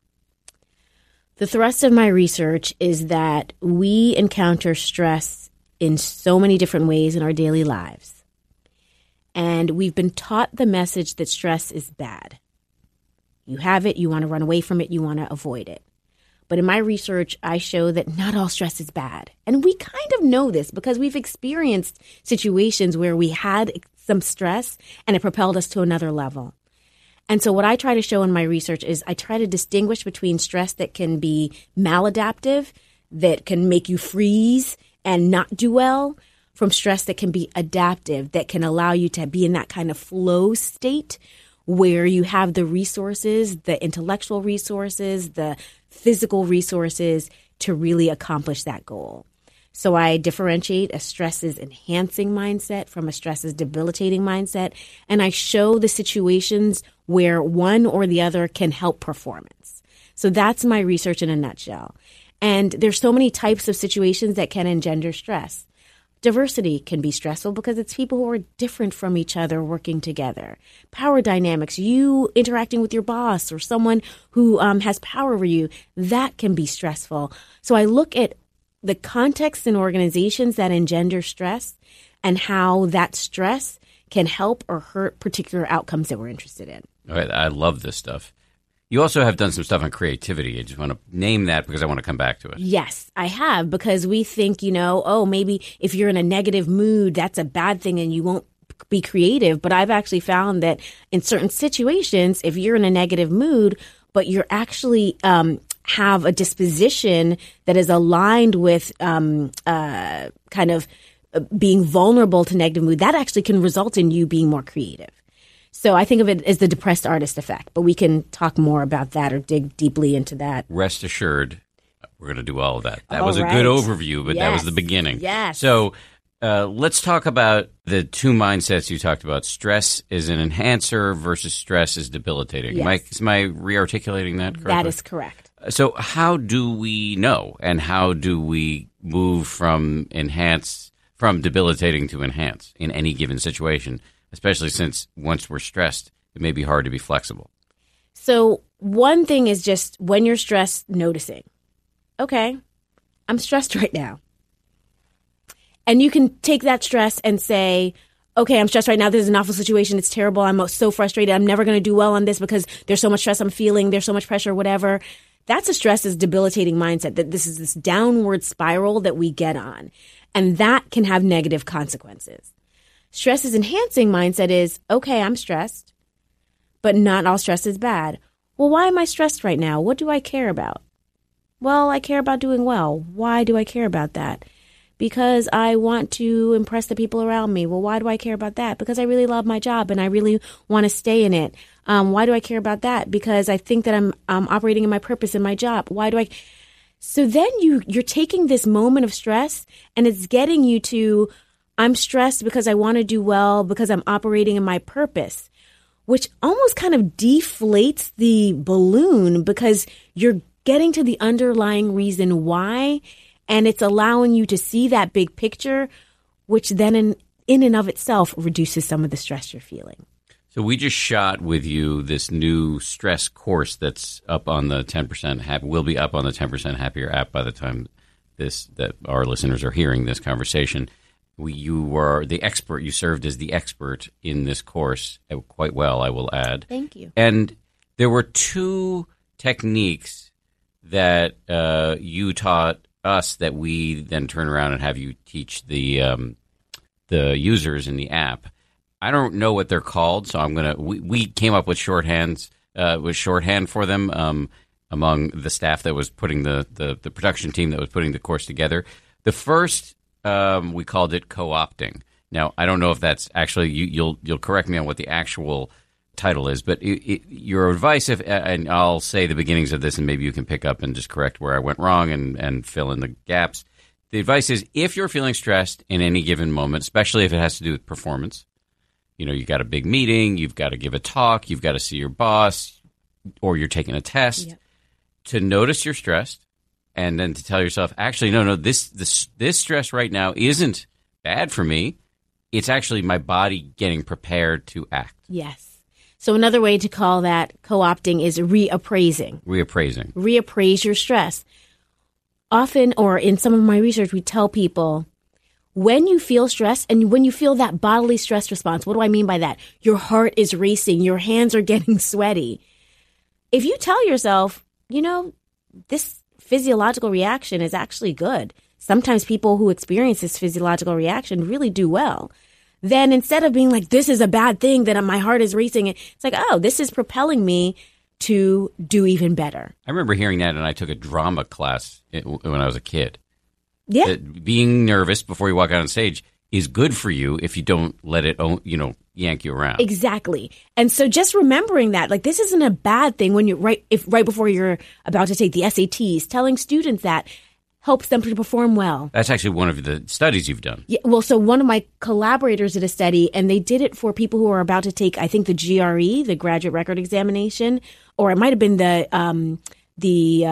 Speaker 2: The thrust of my research is that we encounter stress in so many different ways in our daily lives. And we've been taught the message that stress is bad. You have it, you want to run away from it, you want to avoid it. But in my research, I show that not all stress is bad. And we kind of know this because we've experienced situations where we had some stress and it propelled us to another level. And so what I try to show in my research is I try to distinguish between stress that can be maladaptive, that can make you freeze and not do well, from stress that can be adaptive, that can allow you to be in that kind of flow state where you have the resources, the intellectual resources, the physical resources to really accomplish that goal. So I differentiate a stress is enhancing mindset from a stress is debilitating mindset. And I show the situations where one or the other can help performance. So that's my research in a nutshell. And there's so many types of situations that can engender stress. Diversity can be stressful because it's people who are different from each other working together. Power dynamics, you interacting with your boss or someone who has power over you, that can be stressful. So I look at the context in organizations that engender stress and how that stress can help or hurt particular outcomes that we're interested in.
Speaker 1: All right, I love this stuff. You also have done some stuff on creativity. I just want to name that because I want to come back to it.
Speaker 2: Yes, I have, because we think, maybe if you're in a negative mood, that's a bad thing and you won't be creative. But I've actually found that in certain situations, if you're in a negative mood, but you're actually have a disposition that is aligned with kind of being vulnerable to negative mood, that actually can result in you being more creative. So I think of it as the depressed artist effect, but we can talk more about that or dig deeply into that.
Speaker 1: Rest assured, we're going to do all of that. That was a good overview, but that was the beginning.
Speaker 2: Yes.
Speaker 1: So let's talk about the two mindsets you talked about. Stress is an enhancer versus stress is debilitating.
Speaker 2: Yes.
Speaker 1: Am I re-articulating that correctly?
Speaker 2: That is correct.
Speaker 1: So how do we know, and how do we move from debilitating to enhance in any given situation? Especially since once we're stressed, it may be hard to be flexible.
Speaker 2: So one thing is just when you're stressed, noticing, okay, I'm stressed right now. And you can take that stress and say, okay, I'm stressed right now. This is an awful situation. It's terrible. I'm so frustrated. I'm never going to do well on this because there's so much stress I'm feeling. There's so much pressure, whatever. That's a stress is debilitating mindset, that this is this downward spiral that we get on. And that can have negative consequences. Stress is enhancing mindset is, okay, I'm stressed, but not all stress is bad. Well, why am I stressed right now? What do I care about? Well, I care about doing well. Why do I care about that? Because I want to impress the people around me. Well, why do I care about that? Because I really love my job and I really want to stay in it. Why do I care about that? Because I think that I'm operating in my purpose in my job. Why do I? So then you're taking this moment of stress and it's getting you to, I'm stressed because I want to do well, because I'm operating in my purpose, which almost kind of deflates the balloon because you're getting to the underlying reason why, and it's allowing you to see that big picture, which then in and of itself reduces some of the stress you're feeling.
Speaker 1: So we just shot with you this new stress course that's up on the 10% Happy, will be up on the 10% Happier app by the time that our listeners are hearing this conversation. You were the expert. You served as the expert in this course quite well, I will add.
Speaker 2: Thank you.
Speaker 1: And there were two techniques that you taught us that we then turn around and have you teach the users in the app. I don't know what they're called, so we came up with shorthand for them among the staff that was putting the production team that was putting the course together. The first we called it co-opting. Now I don't know if that's actually you'll correct me on what the actual title is, but your advice, and I'll say the beginnings of this, and maybe you can pick up and just correct where I went wrong and fill in the gaps. The advice is, if you're feeling stressed in any given moment, especially if it has to do with performance, you got a big meeting, you've got to give a talk, you've got to see your boss, or you're taking a test, to notice you're stressed, and then to tell yourself, actually, no, this stress right now isn't bad for me. It's actually my body getting prepared to act.
Speaker 2: Yes. So another way to call that co-opting is reappraising. Reappraise your stress. Often, or in some of my research, we tell people, when you feel stress and when you feel that bodily stress response, what do I mean by that? Your heart is racing, your hands are getting sweaty. If you tell yourself, this physiological reaction is actually good. Sometimes people who experience this physiological reaction really do well. Then instead of being like, this is a bad thing that my heart is racing, it's like, oh, this is propelling me to do even better.
Speaker 1: I remember hearing that, and I took a drama class when I was a kid.
Speaker 2: Yeah.
Speaker 1: That being nervous before you walk out on stage is good for you if you don't let it, yank you around.
Speaker 2: Exactly. And so just remembering that, like, this isn't a bad thing when right before you're about to take the SATs, telling students that helps them to perform well.
Speaker 1: That's actually one of the studies you've done.
Speaker 2: Yeah, well, so one of my collaborators did a study, and they did it for people who are about to take, I think, the GRE, the graduate record examination, or it might have been the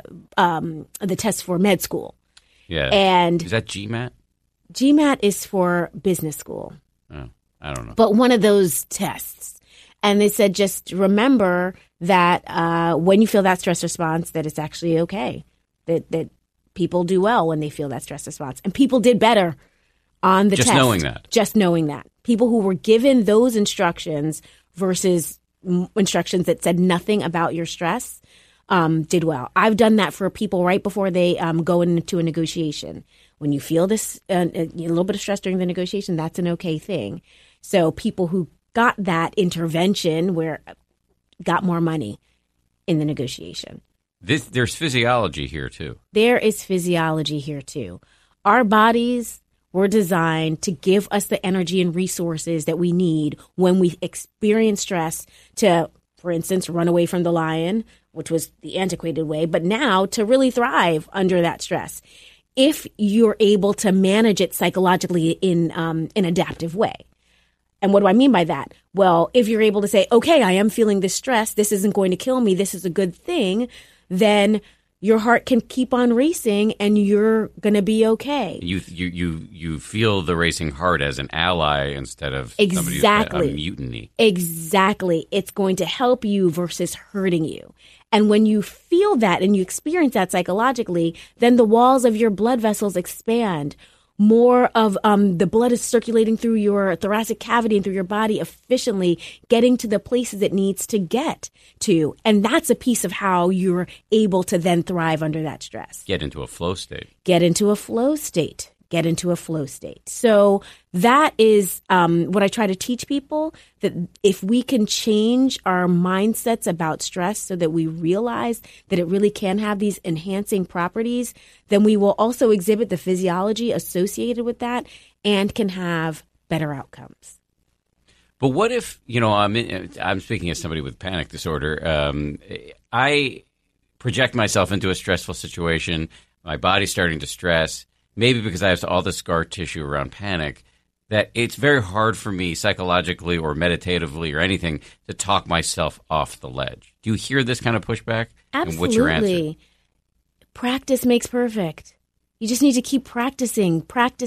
Speaker 2: test for med school.
Speaker 1: Yeah.
Speaker 2: And
Speaker 1: is that GMAT?
Speaker 2: GMAT is for business school.
Speaker 1: Oh, I don't know.
Speaker 2: But one of those tests. And they said, just remember that when you feel that stress response, that it's actually okay. That people do well when they feel that stress response. And people did better on the test. Just knowing that. People who were given those instructions versus instructions that said nothing about your stress did well. I've done that for people right before they go into a negotiation. When you feel this, a little bit of stress during the negotiation, that's an okay thing. So people who got that intervention got more money in the negotiation.
Speaker 1: There's physiology here, too.
Speaker 2: There is physiology here, too. Our bodies were designed to give us the energy and resources that we need when we experience stress to, for instance, run away from the lion, which was the antiquated way, but now to really thrive under that stress, if you're able to manage it psychologically in an adaptive way. And what do I mean by that? Well, if you're able to say, okay, I am feeling this stress, this isn't going to kill me, this is a good thing, then your heart can keep on racing and you're going to be okay. You feel the racing heart as an ally instead of somebody who's a mutiny. Exactly. It's going to help you versus hurting you. And when you feel that and you experience that psychologically, then the walls of your blood vessels expand. More of the blood is circulating through your thoracic cavity and through your body efficiently, getting to the places it needs to get to. And that's a piece of how you're able to then thrive under that stress.
Speaker 1: Get into a flow state.
Speaker 2: So that is what I try to teach people, that if we can change our mindsets about stress so that we realize that it really can have these enhancing properties, then we will also exhibit the physiology associated with that and can have better outcomes.
Speaker 1: But what if, I'm speaking as somebody with panic disorder. I project myself into a stressful situation. My body's starting to stress. Maybe because I have all the scar tissue around panic, that it's very hard for me psychologically or meditatively or anything to talk myself off the ledge. Do you hear this kind of pushback?
Speaker 2: Absolutely.
Speaker 1: And what's your answer?
Speaker 2: Practice makes perfect. You just need to keep practicing,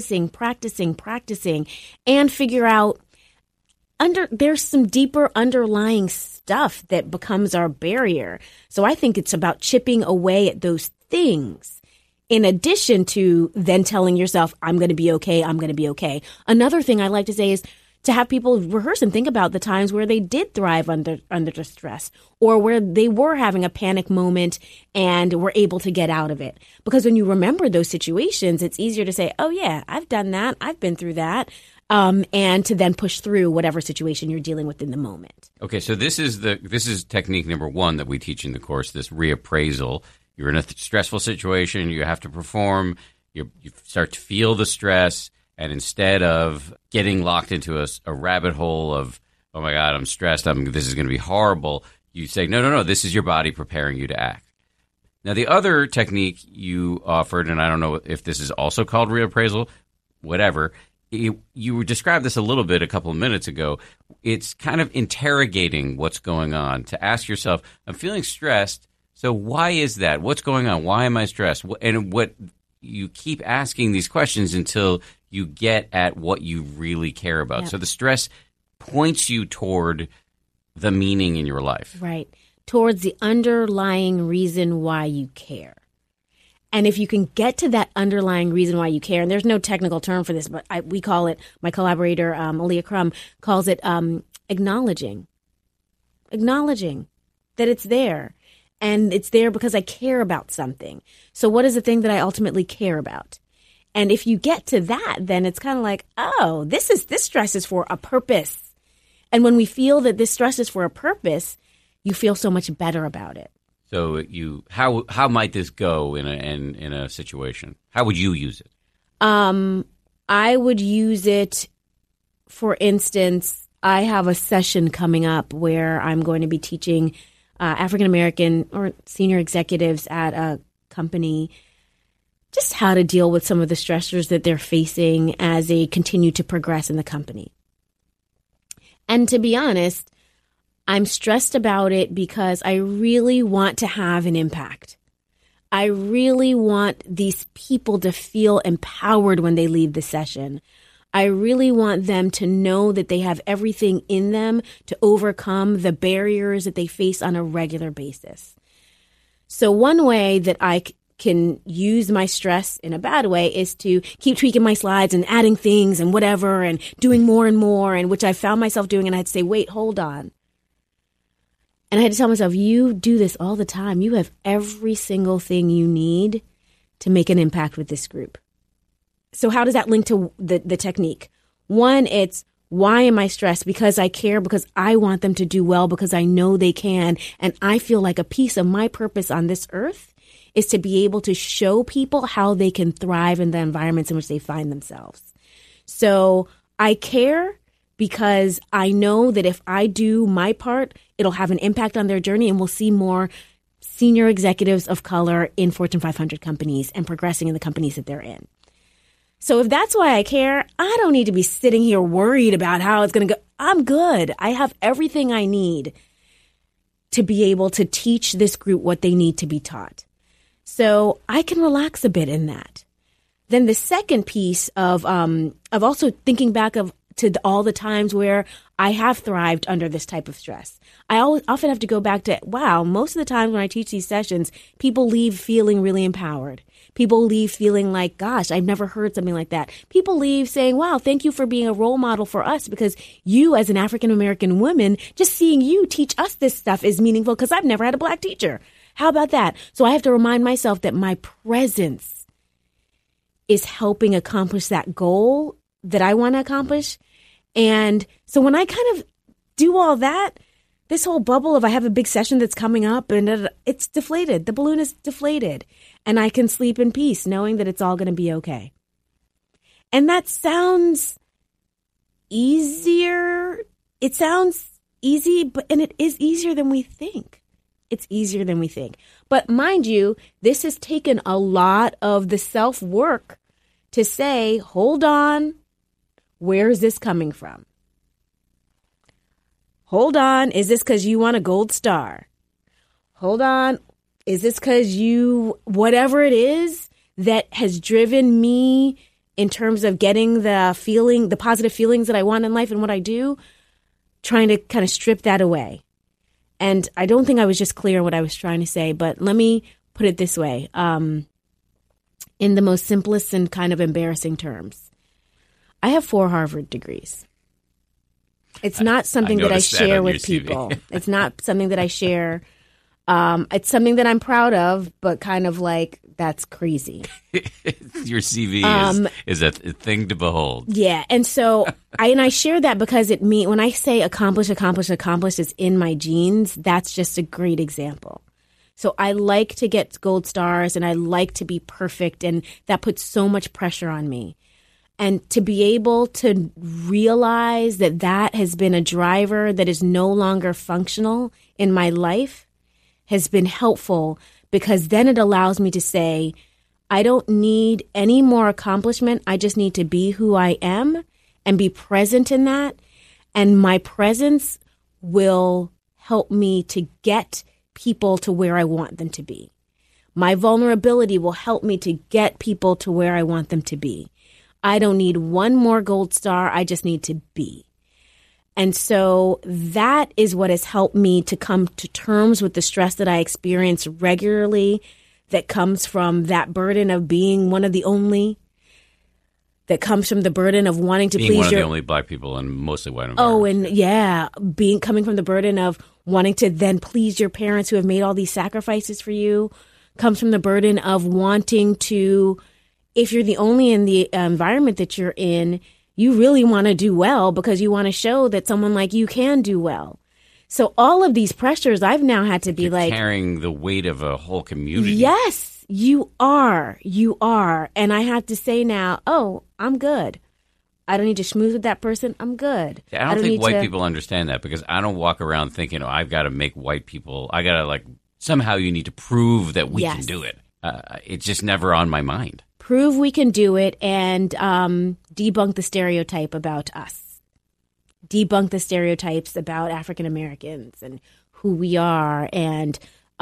Speaker 2: and figure out there's some deeper underlying stuff that becomes our barrier. So I think it's about chipping away at those things. In addition to then telling yourself, I'm going to be okay. Another thing I like to say is to have people rehearse and think about the times where they did thrive under stress, or where they were having a panic moment and were able to get out of it. Because when you remember those situations, it's easier to say, oh yeah, I've done that. I've been through that. And to then push through whatever situation you're dealing with in the moment.
Speaker 1: Okay, so this is technique number one that we teach in the course, this reappraisal. You're in a stressful situation, you have to perform, you start to feel the stress, and instead of getting locked into a rabbit hole of, oh my God, I'm stressed, this is going to be horrible, you say, no, this is your body preparing you to act. Now, the other technique you offered, and I don't know if this is also called reappraisal, whatever, you described this a little bit a couple of minutes ago. It's kind of interrogating what's going on, to ask yourself, I'm feeling stressed, so why is that? What's going on? Why am I stressed? And what you keep asking these questions until you get at what you really care about. Yep. So the stress points you toward the meaning in your life.
Speaker 2: Right. Towards the underlying reason why you care. And if you can get to that underlying reason why you care, and there's no technical term for this, but we call it, my collaborator, Aaliyah Crum, calls it acknowledging. Acknowledging that it's there. And it's there because I care about something. So what is the thing that I ultimately care about? And if you get to that, then it's kind of like, oh, this stress is for a purpose. And when we feel that this stress is for a purpose, you feel so much better about it.
Speaker 1: So how might this go in a situation? How would you use it?
Speaker 2: I would use it, for instance, I have a session coming up where I'm going to be teaching African American or senior executives at a company just how to deal with some of the stressors that they're facing as they continue to progress in the company. And to be honest, I'm stressed about it because I really want to have an impact. I really want these people to feel empowered when they leave the session. I really want them to know that they have everything in them to overcome the barriers that they face on a regular basis. So one way that I can use my stress in a bad way is to keep tweaking my slides and adding things and whatever and doing more and more, and which I found myself doing, and I had to say, wait, hold on. And I had to tell myself, you do this all the time. You have every single thing you need to make an impact with this group. So how does that link to the technique? One, it's why am I stressed? Because I care, because I want them to do well, because I know they can. And I feel like a piece of my purpose on this earth is to be able to show people how they can thrive in the environments in which they find themselves. So I care because I know that if I do my part, it'll have an impact on their journey, and we'll see more senior executives of color in Fortune 500 companies and progressing in the companies that they're in. So if that's why I care, I don't need to be sitting here worried about how it's going to go. I'm good. I have everything I need to be able to teach this group what they need to be taught. So I can relax a bit in that. Then the second piece of also thinking back to all the times where I have thrived under this type of stress. I often have to go back to, wow, most of the times when I teach these sessions, people leave feeling really empowered. People leave feeling like, gosh, I've never heard something like that. People leave saying, wow, thank you for being a role model for us, because you as an African-American woman, just seeing you teach us this stuff is meaningful because I've never had a black teacher. How about that? So I have to remind myself that my presence is helping accomplish that goal that I want to accomplish. And so when I kind of do all that, this whole bubble of I have a big session that's coming up and it's deflated. The balloon is deflated. And I can sleep in peace knowing that it's all going to be okay. And that sounds easier. It sounds easy, and it is easier than we think. It's easier than we think. But mind you, this has taken a lot of the self-work to say, hold on, where is this coming from? Hold on, is this because you want a gold star? Hold on, is this because whatever it is that has driven me in terms of getting the positive feelings that I want in life and what I do, trying to kind of strip that away. And I don't think I was just clear what I was trying to say, but let me put it this way, in the most simplest and kind of embarrassing terms. I have 4 Harvard degrees. It's not something that I
Speaker 1: noticed that
Speaker 2: share
Speaker 1: on your
Speaker 2: with
Speaker 1: CV.
Speaker 2: people. It's not something that I share. It's something that I'm proud of, but kind of like, that's crazy.
Speaker 1: Your CV is a thing to behold.
Speaker 2: Yeah. And so I share that because when I say accomplish, it's in my genes. That's just a great example. So I like to get gold stars and I like to be perfect. And that puts so much pressure on me. And to be able to realize that that has been a driver that is no longer functional in my life has been helpful, because then it allows me to say, I don't need any more accomplishment. I just need to be who I am and be present in that. And my presence will help me to get people to where I want them to be. My vulnerability will help me to get people to where I want them to be. I don't need one more gold star. I just need to be. And so that is what has helped me to come to terms with the stress that I experience regularly, that comes from that burden of being one of the only, that comes from the burden of wanting to
Speaker 1: Being
Speaker 2: please
Speaker 1: one of the only black people in mostly white
Speaker 2: Oh,
Speaker 1: environments.
Speaker 2: and yeah, coming from the burden of wanting to then please your parents who have made all these sacrifices for you, comes from the burden of wanting to, if you're the only in the environment that you're in, you really want to do well because you want to show that someone like you can do well. So all of these pressures, I've now had to be like,
Speaker 1: carrying the weight of a whole community.
Speaker 2: yes, you are. You are. And I have to say now, oh, I'm good. I don't need to schmooze with that person. I'm good.
Speaker 1: I don't think white people understand that, because I don't walk around thinking, oh, I've got to make white people, I got to like, somehow you need to prove that we can do it. It's just never on my mind.
Speaker 2: Prove we can do it, and debunk the stereotype about us. Debunk the stereotypes about African Americans and who we are, and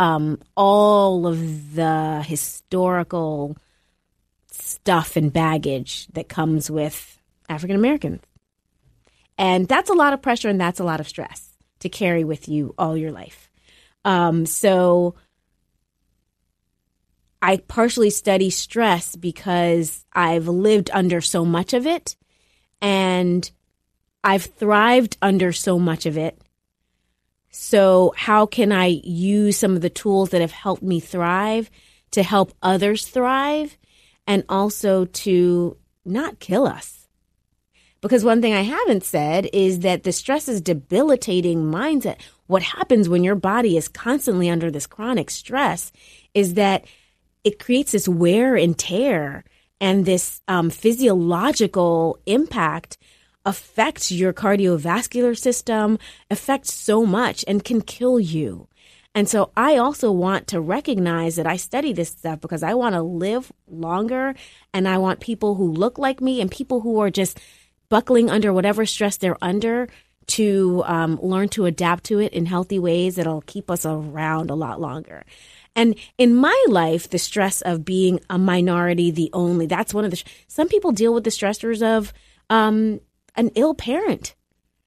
Speaker 2: all of the historical stuff and baggage that comes with African Americans. And that's a lot of pressure and that's a lot of stress to carry with you all your life. So I partially study stress because I've lived under so much of it and I've thrived under so much of it. So how can I use some of the tools that have helped me thrive to help others thrive, and also to not kill us? Because one thing I haven't said is that the stress is debilitating mindset. What happens when your body is constantly under this chronic stress is that it creates this wear and tear, and this physiological impact affects your cardiovascular system, affects so much, and can kill you. And so I also want to recognize that I study this stuff because I want to live longer, and I want people who look like me and people who are just buckling under whatever stress they're under to learn to adapt to it in healthy ways that'll keep us around a lot longer. And in my life, the stress of being a minority, the only, that's one of the, some people deal with the stressors of an ill parent,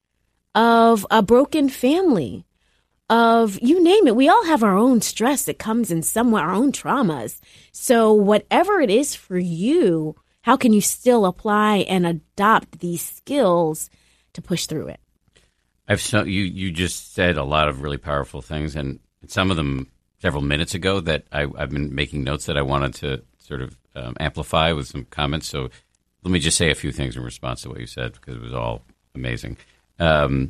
Speaker 2: of a broken family, of you name it. We all have our own stress that comes in somewhere, our own traumas. So whatever it is for you, how can you still apply and adopt these skills to push through it?
Speaker 1: You just said a lot of really powerful things, and some of them several minutes ago that I've been making notes that I wanted to sort of amplify with some comments. So let me just say a few things in response to what you said, because it was all amazing. When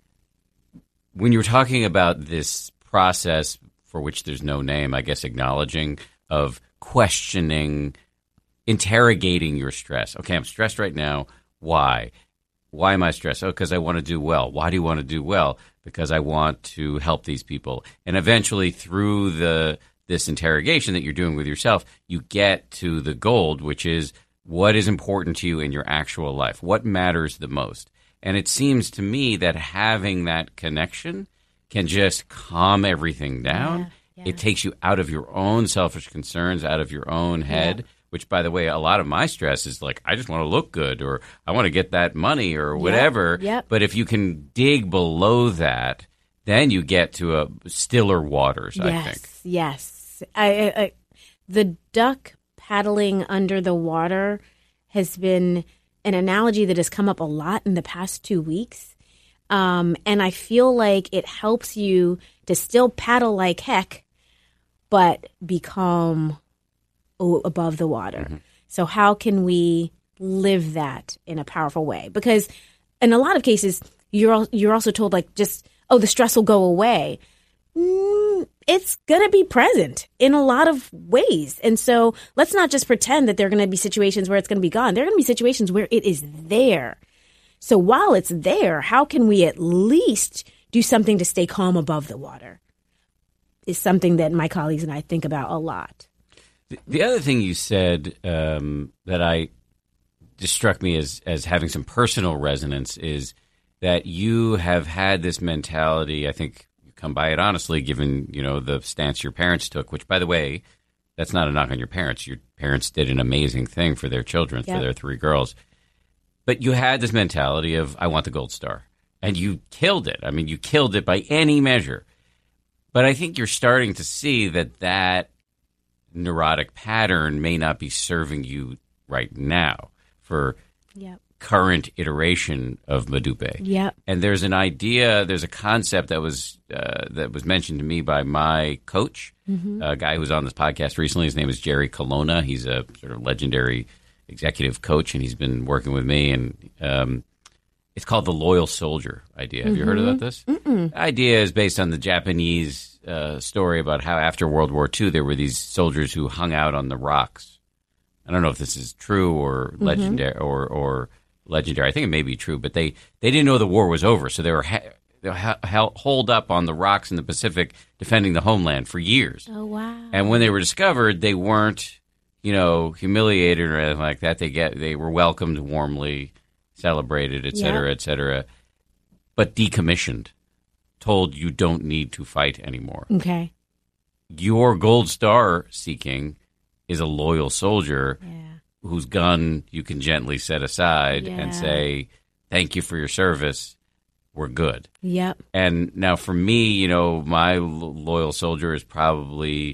Speaker 1: you were talking about this process for which there's no name, I guess acknowledging, of questioning, interrogating your stress. Okay, I'm stressed right now. Why? Why am I stressed? Oh, because I want to do well. Why do you want to do well? Because I want to help these people. And eventually, through this interrogation that you're doing with yourself, you get to the gold, which is what is important to you in your actual life. What matters the most? And it seems to me that having that connection can just calm everything down. Yeah. It takes you out of your own selfish concerns, out of your own head. Which, by the way, a lot of my stress is like, I just want to look good, or I want to get that money, or whatever. Yep. But if you can dig below that, then you get to a stiller waters, I think. Yes.
Speaker 2: The duck paddling under the water has been an analogy that has come up a lot in the past 2 weeks. And I feel like it helps you to still paddle like heck, but become above the water. Mm-hmm. So how can we live that in a powerful way? Because in a lot of cases, you're also told like just, the stress will go away. It's going to be present in a lot of ways. And so let's not just pretend that there are going to be situations where it's going to be gone. There are going to be situations where it is there. So while it's there, how can we at least do something to stay calm above the water? Is something that my colleagues and I think about a lot.
Speaker 1: The other thing you said that just struck me as having some personal resonance is that you have had this mentality. I think you come by it honestly, given the stance your parents took. Which, by the way, that's not a knock on your parents. Your parents did an amazing thing for their children, for their 3 girls. But you had this mentality of, I want the gold star. And you killed it. I mean, you killed it by any measure. But I think you're starting to see that neurotic pattern may not be serving you right now for current iteration of Medupe.
Speaker 2: Yep.
Speaker 1: And there's a concept that was mentioned to me by my coach, a guy who was on this podcast recently. His name is Jerry Colonna. He's a sort of legendary executive coach, and he's been working with me. And it's called the loyal soldier idea. Have you heard about this? The idea is based on the Japanese story about how after World War II there were these soldiers who hung out on the rocks. I don't know if this is true or legendary or legendary. I think it may be true, but they didn't know the war was over, so they were holed up on the rocks in the Pacific defending the homeland for years.
Speaker 2: Oh, wow.
Speaker 1: And when they were discovered, they weren't humiliated or anything like that. They were welcomed warmly, celebrated, et cetera, but decommissioned, told you don't need to fight anymore.
Speaker 2: Okay.
Speaker 1: Your gold star seeking is a loyal soldier whose gun you can gently set aside and say, thank you for your service. We're good.
Speaker 2: Yep.
Speaker 1: And now for me, my loyal soldier is probably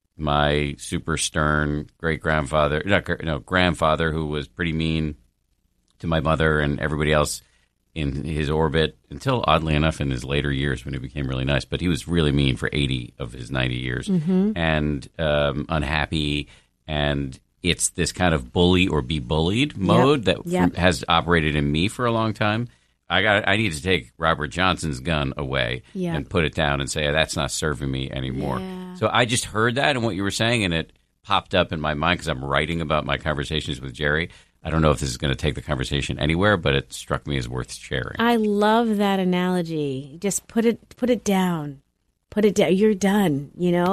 Speaker 1: my super stern grandfather who was pretty mean to my mother and everybody else in his orbit until, oddly enough, in his later years when he became really nice. But he was really mean for 80 of his 90 years and unhappy. And it's this kind of bully or be bullied mode that has operated in me for a long time. I need to take Robert Johnson's gun away and put it down and say, that's not serving me anymore. Yeah. So I just heard that and what you were saying, and it popped up in my mind because I'm writing about my conversations with Jerry. I don't know if this is going to take the conversation anywhere, but it struck me as worth sharing.
Speaker 2: I love that analogy. Just put it down. Put it down. You're done.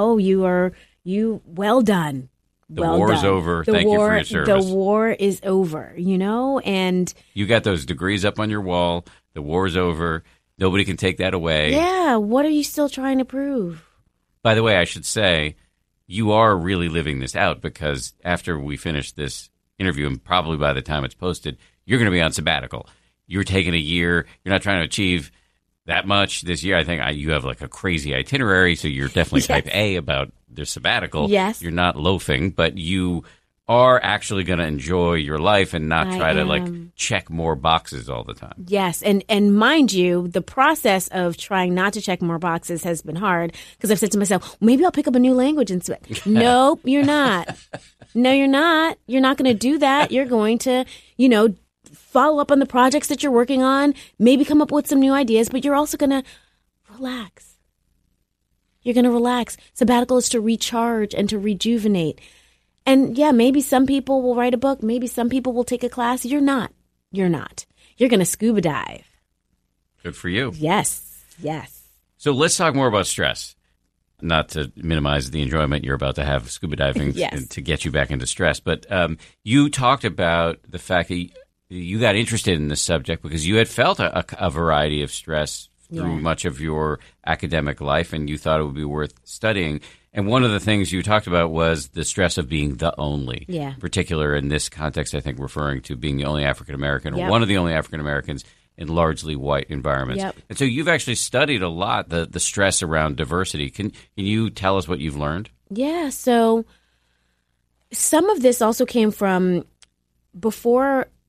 Speaker 2: Well done.
Speaker 1: The war is over. Thank you for your service.
Speaker 2: The war is over, and
Speaker 1: you got those degrees up on your wall. The war is over. Nobody can take that away.
Speaker 2: Yeah. What are you still trying to prove?
Speaker 1: By the way, I should say you are really living this out because after we finish this interview, and probably by the time it's posted, you're going to be on sabbatical. You're taking a year. You're not trying to achieve that much this year. I think you have like a crazy itinerary, so you're definitely type A about the sabbatical.
Speaker 2: Yes.
Speaker 1: You're not loafing, but you are actually going to enjoy your life and not try to check more boxes all the time.
Speaker 2: Yes. And mind you, the process of trying not to check more boxes has been hard because I've said to myself, maybe I'll pick up a new language and switch. Nope, you're not. No, you're not. You're not going to do that. You're going to, follow up on the projects that you're working on, maybe come up with some new ideas, but you're also going to relax. You're going to relax. Sabbatical is to recharge and to rejuvenate. And maybe some people will write a book. Maybe some people will take a class. You're not. You're not. You're going to scuba dive.
Speaker 1: Good for you.
Speaker 2: Yes. Yes.
Speaker 1: So let's talk more about stress. Not to minimize the enjoyment you're about to have scuba diving to get you back into stress. But you talked about the fact that you got interested in this subject because you had felt a variety of stress through much of your academic life, and you thought it would be worth studying. And one of the things you talked about was the stress of being the only.
Speaker 2: Yeah.
Speaker 1: In particular, in this context, I think referring to being the only African-American or one of the only African-Americans in largely white environments.
Speaker 2: Yep.
Speaker 1: And so you've actually studied a lot the stress around diversity. Can you tell us what you've learned?
Speaker 2: Yeah. So some of this also came from before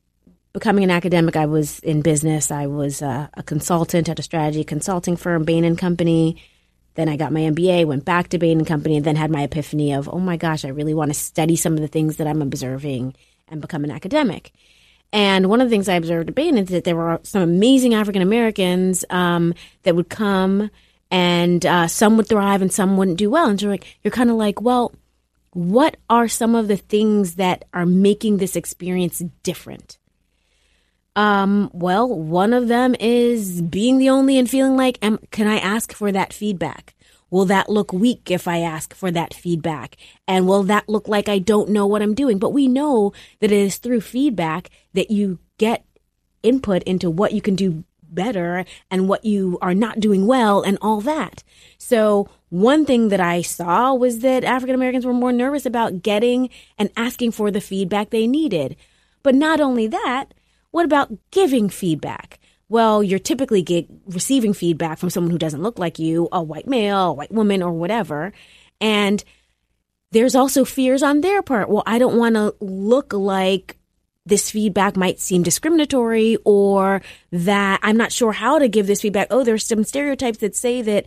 Speaker 2: becoming an academic, I was in business. I was a consultant at a strategy consulting firm, Bain & Company. Then I got my MBA, went back to Bain & Company, and then had my epiphany of, oh my gosh, I really want to study some of the things that I'm observing and become an academic. And one of the things I observed at Bain is that there were some amazing African Americans that would come, and some would thrive and some wouldn't do well. And you're kind of like, well, what are some of the things that are making this experience different? Well, one of them is being the only and feeling like, can I ask for that feedback? Will that look weak if I ask for that feedback? And will that look like I don't know what I'm doing? But we know that it is through feedback that you get input into what you can do better and what you are not doing well and all that. So one thing that I saw was that African Americans were more nervous about getting and asking for the feedback they needed. But not only that, what about giving feedback? Well, you're typically receiving feedback from someone who doesn't look like you, a white male, a white woman, or whatever. And there's also fears on their part. Well, I don't want to look like this feedback might seem discriminatory, or that I'm not sure how to give this feedback. Oh, there's some stereotypes that say that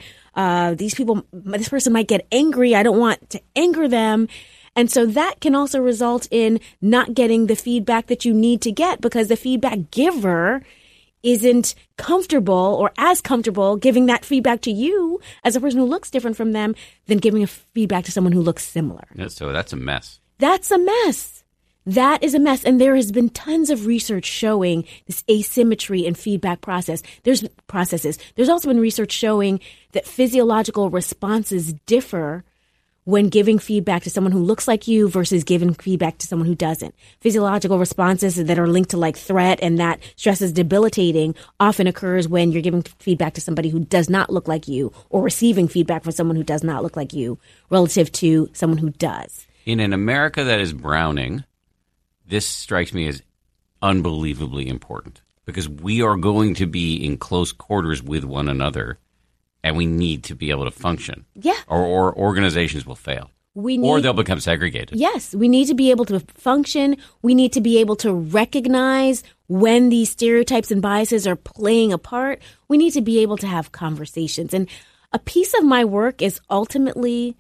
Speaker 2: this person might get angry. I don't want to anger them. And so that can also result in not getting the feedback that you need to get, because the feedback giver isn't comfortable or as comfortable giving that feedback to you as a person who looks different from them than giving a feedback to someone who looks similar.
Speaker 1: Yeah, so that's a mess.
Speaker 2: That's a mess. That is a mess. And there has been tons of research showing this asymmetry in feedback processes. There's also been research showing that physiological responses differ when giving feedback to someone who looks like you versus giving feedback to someone who doesn't. Physiological responses that are linked to like threat and that stress is debilitating often occurs when you're giving feedback to somebody who does not look like you, or receiving feedback from someone who does not look like you relative to someone who does.
Speaker 1: In an America that is browning, this strikes me as unbelievably important, because we are going to be in close quarters with one another. And we need to be able to function.
Speaker 2: Yeah.
Speaker 1: Or organizations will fail. Or they'll become segregated.
Speaker 2: Yes. We need to be able to function. We need to be able to recognize when these stereotypes and biases are playing a part. We need to be able to have conversations. And a piece of my work is ultimately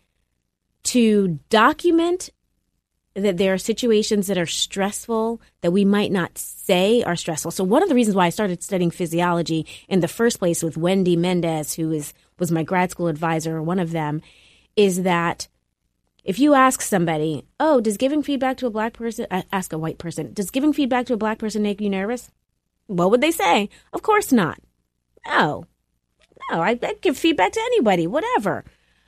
Speaker 2: to document that there are situations that are stressful that we might not say are stressful. So one of the reasons why I started studying physiology in the first place with Wendy Mendez, who was my grad school advisor, one of them, is that if you ask somebody, oh, does giving feedback to a black person, ask a white person, does giving feedback to a black person make you nervous? What would they say? Of course not. No, I give feedback to anybody, whatever.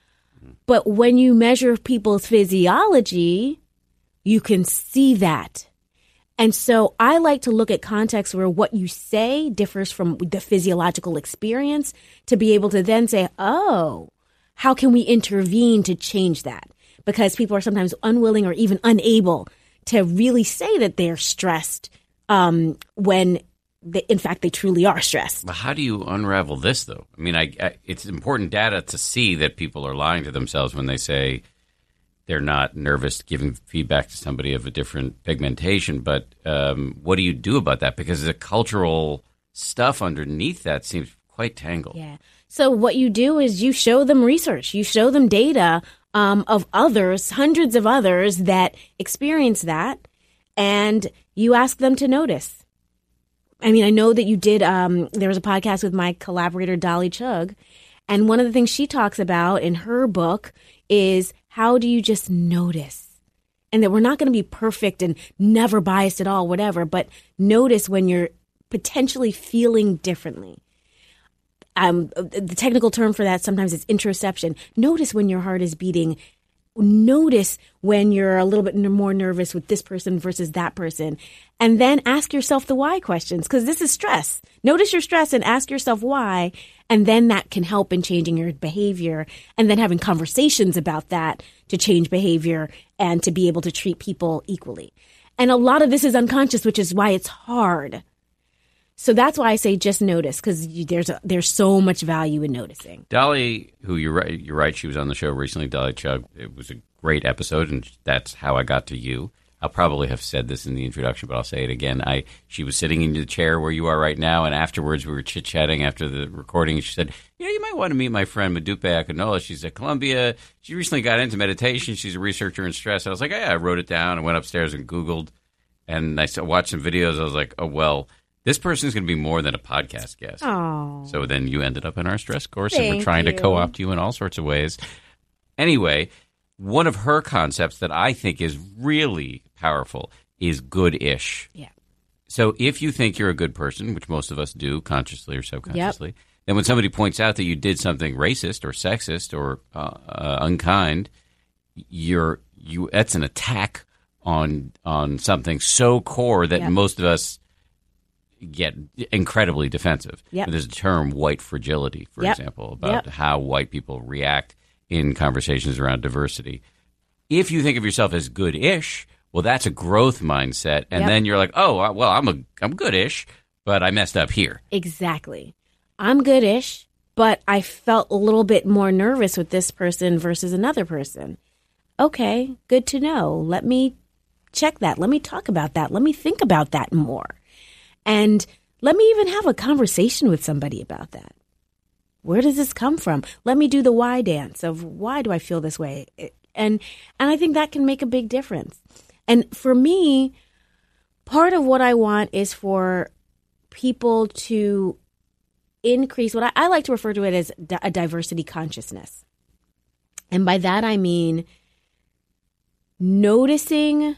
Speaker 2: But when you measure people's physiology, you can see that. And so I like to look at contexts where what you say differs from the physiological experience, to be able to then say, oh, how can we intervene to change that? Because people are sometimes unwilling or even unable to really say that they're stressed when in fact they truly are stressed.
Speaker 1: But how do you unravel this, though? I mean, it's important data to see that people are lying to themselves when they say they're not nervous giving feedback to somebody of a different pigmentation. But what do you do about that? Because the cultural stuff underneath that seems quite tangled.
Speaker 2: Yeah. So what you do is you show them research. You show them data of others, hundreds of others that experience that, and you ask them to notice. I mean, I know that you did, there was a podcast with my collaborator, Dolly Chugh, and one of the things she talks about in her book is how do you just notice? And that we're not going to be perfect and never biased at all, whatever, but notice when you're potentially feeling differently. The technical term for that sometimes is interoception. Notice when your heart is beating. Notice when you're a little bit more nervous with this person versus that person. And then ask yourself the why questions, because this is stress. Notice your stress and ask yourself why. And then that can help in changing your behavior, and then having conversations about that to change behavior and to be able to treat people equally. And a lot of this is unconscious, which is why it's hard. So that's why I say just notice, because there's so much value in noticing.
Speaker 1: Dolly, who you're right, she was on the show recently, Dolly Chugh. It was a great episode, and that's how I got to you. I'll probably have said this in the introduction, but I'll say it again. She was sitting in the chair where you are right now, and afterwards we were chit-chatting after the recording, and she said, you might want to meet my friend Modupe Akinola. She's at Columbia. She recently got into meditation. She's a researcher in stress. I was like, yeah, I wrote it down. I went upstairs and Googled, and I watched some videos. I was like, oh, well, this person's going to be more than a podcast guest.
Speaker 2: Oh.
Speaker 1: So then you ended up in our stress course, and we're
Speaker 2: Thank
Speaker 1: trying to
Speaker 2: you.
Speaker 1: co-opt you in all sorts of ways. Anyway, one of her concepts that I think is really powerful is good-ish.
Speaker 2: Yeah.
Speaker 1: So if you think you're a good person, which most of us do, consciously or subconsciously, then when somebody points out that you did something racist or sexist or unkind, that's an attack on something so core that most of us get incredibly defensive.
Speaker 2: Yep.
Speaker 1: There's a term, white fragility, for example, about how white people react in conversations around diversity. If you think of yourself as good-ish, well, that's a growth mindset, and then you're like, oh, well, I'm good-ish, but I messed up here.
Speaker 2: Exactly. I'm good-ish, but I felt a little bit more nervous with this person versus another person. Okay, good to know. Let me check that. Let me talk about that. Let me think about that more. And let me even have a conversation with somebody about that. Where does this come from? Let me do the why dance of why do I feel this way? And I think that can make a big difference. And for me, part of what I want is for people to increase what I like to refer to it as a diversity consciousness. And by that, I mean noticing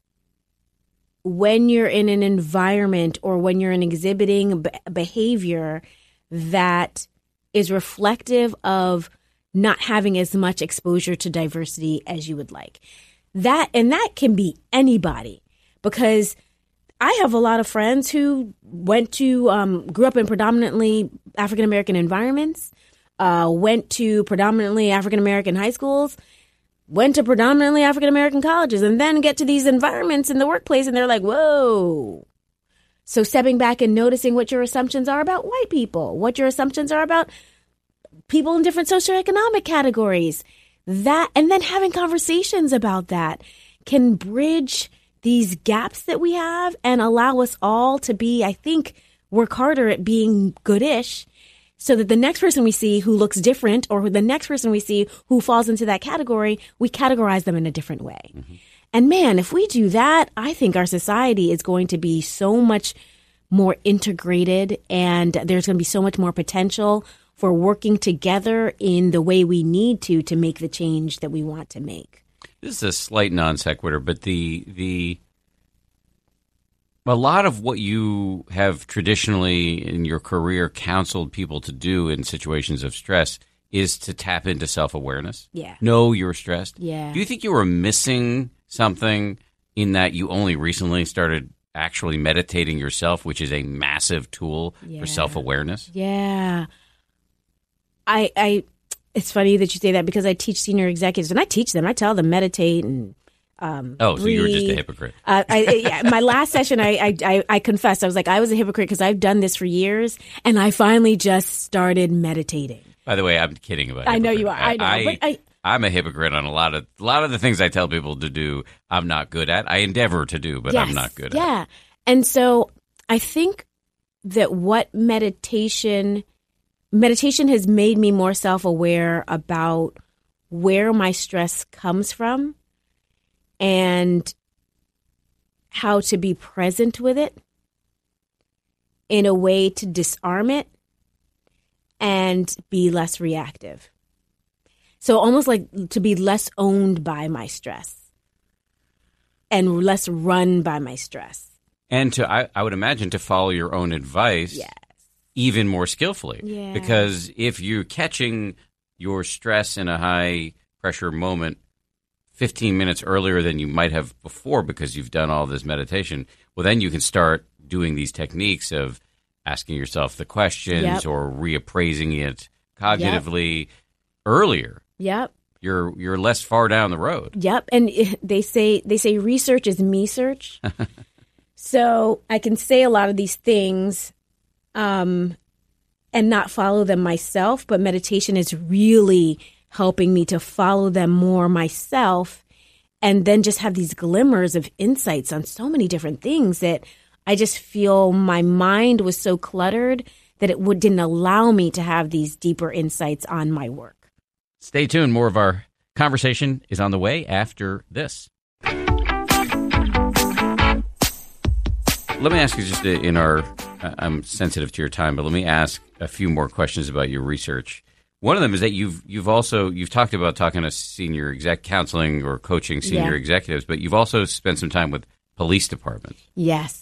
Speaker 2: when you're in an environment or when you're in exhibiting behavior that is reflective of not having as much exposure to diversity as you would like. That can be anybody, because I have a lot of friends who grew up in predominantly African American environments, went to predominantly African American high schools, went to predominantly African American colleges, and then get to these environments in the workplace and they're like, whoa. So stepping back and noticing what your assumptions are about white people, what your assumptions are about people in different socioeconomic categories, and then having conversations about that can bridge these gaps that we have and allow us all to be, I think, work harder at being good-ish, so that the next person we see who looks different, or the next person we see who falls into that category, we categorize them in a different way. Mm-hmm. And man, if we do that, I think our society is going to be so much more integrated, and there's going to be so much more potential for working together in the way we need to make the change that we want to make.
Speaker 1: This is a slight non sequitur, but a lot of what you have traditionally in your career counseled people to do in situations of stress is to tap into self-awareness.
Speaker 2: Yeah.
Speaker 1: Know you're stressed.
Speaker 2: Yeah.
Speaker 1: Do you think you were missing something in that you only recently started actually meditating yourself, which is a massive tool for self-awareness?
Speaker 2: Yeah. It's funny that you say that, because I teach senior executives, and I teach them. I tell them meditate and
Speaker 1: so you were just a hypocrite.
Speaker 2: My last session, I confessed. I was like, I was a hypocrite because I've done this for years, and I finally just started meditating.
Speaker 1: By the way, I'm kidding about.
Speaker 2: I know you are. I know.
Speaker 1: I'm a hypocrite on a lot of the things I tell people to do. I'm not good at. I endeavor to do, but I'm not good at.
Speaker 2: Yeah, and so I think that what meditation has made me more self-aware about where my stress comes from and how to be present with it in a way to disarm it and be less reactive. So almost like to be less owned by my stress and less run by my stress.
Speaker 1: And I would imagine, to follow your own advice even more skillfully.
Speaker 2: Yeah.
Speaker 1: Because if you're catching your stress in a high-pressure moment 15 minutes earlier than you might have before because you've done all this meditation, well, then you can start doing these techniques of asking yourself the questions or reappraising it cognitively earlier.
Speaker 2: Yep.
Speaker 1: You're less far down the road.
Speaker 2: Yep. And they say research is me search. So I can say a lot of these things and not follow them myself, but meditation is really helping me to follow them more myself and then just have these glimmers of insights on so many different things that I just feel my mind was so cluttered that it didn't allow me to have these deeper insights on my work.
Speaker 1: Stay tuned. More of our conversation is on the way after this. Let me ask you just in our, I'm sensitive to your time, but let me ask a few more questions about your research. One of them is that you've talked about talking to senior exec counseling or coaching senior executives, but you've also spent some time with police departments.
Speaker 2: Yes.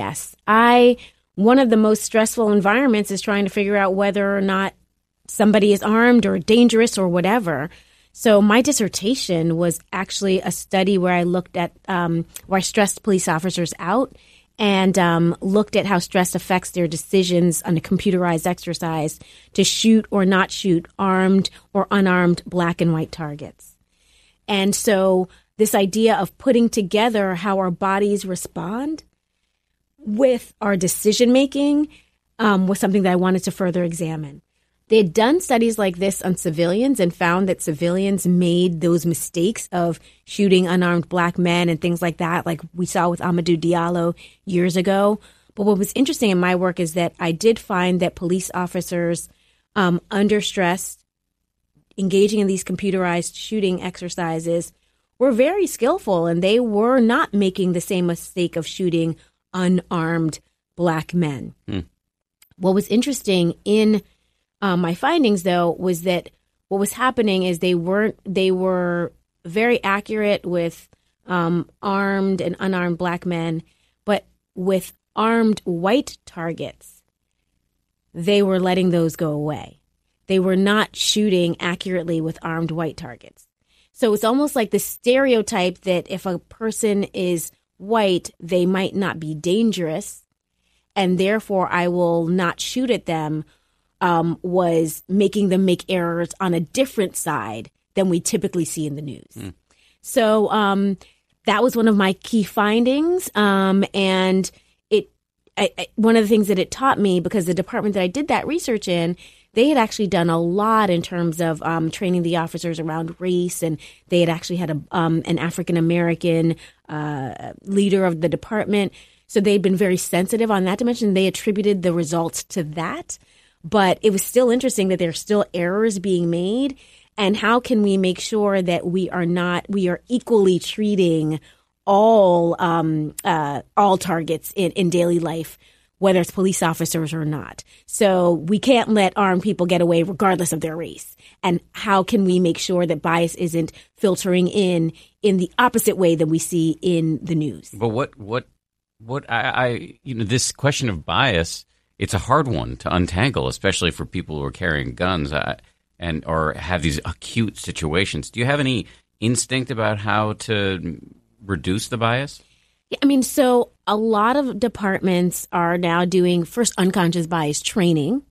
Speaker 2: One of the most stressful environments is trying to figure out whether or not somebody is armed or dangerous or whatever. So my dissertation was actually a study where I looked at where I stressed police officers out and looked at how stress affects their decisions on a computerized exercise to shoot or not shoot armed or unarmed black and white targets. And so this idea of putting together how our bodies respond with our decision making was something that I wanted to further examine. They had done studies like this on civilians and found that civilians made those mistakes of shooting unarmed black men and things like that, like we saw with Amadou Diallo years ago. But what was interesting in my work is that I did find that police officers under stress, engaging in these computerized shooting exercises, were very skillful, and they were not making the same mistake of shooting unarmed black men. What was interesting in my findings, though, was that what was happening is they were very accurate with armed and unarmed black men, but with armed white targets, they were letting those go away. They were not shooting accurately with armed white targets. So it's almost like the stereotype that if a person is white, they might not be dangerous, and therefore I will not shoot at them, was making them make errors on a different side than we typically see in the news. So that was one of my key findings. And one of the things that it taught me, because the department that I did that research in, they had actually done a lot in terms of training the officers around race, and they had actually had an African-American leader of the department. So they'd been very sensitive on that dimension. They attributed the results to that. But it was still interesting that there are still errors being made. And how can we make sure that we are equally treating all targets in daily life, whether it's police officers or not? So we can't let armed people get away regardless of their race. And how can we make sure that bias isn't filtering in the opposite way that we see in the news?
Speaker 1: But what this question of bias, it's a hard one to untangle, especially for people who are carrying guns or have these acute situations. Do you have any instinct about how to reduce the bias?
Speaker 2: Yeah, I mean, so a lot of departments are now doing first unconscious bias training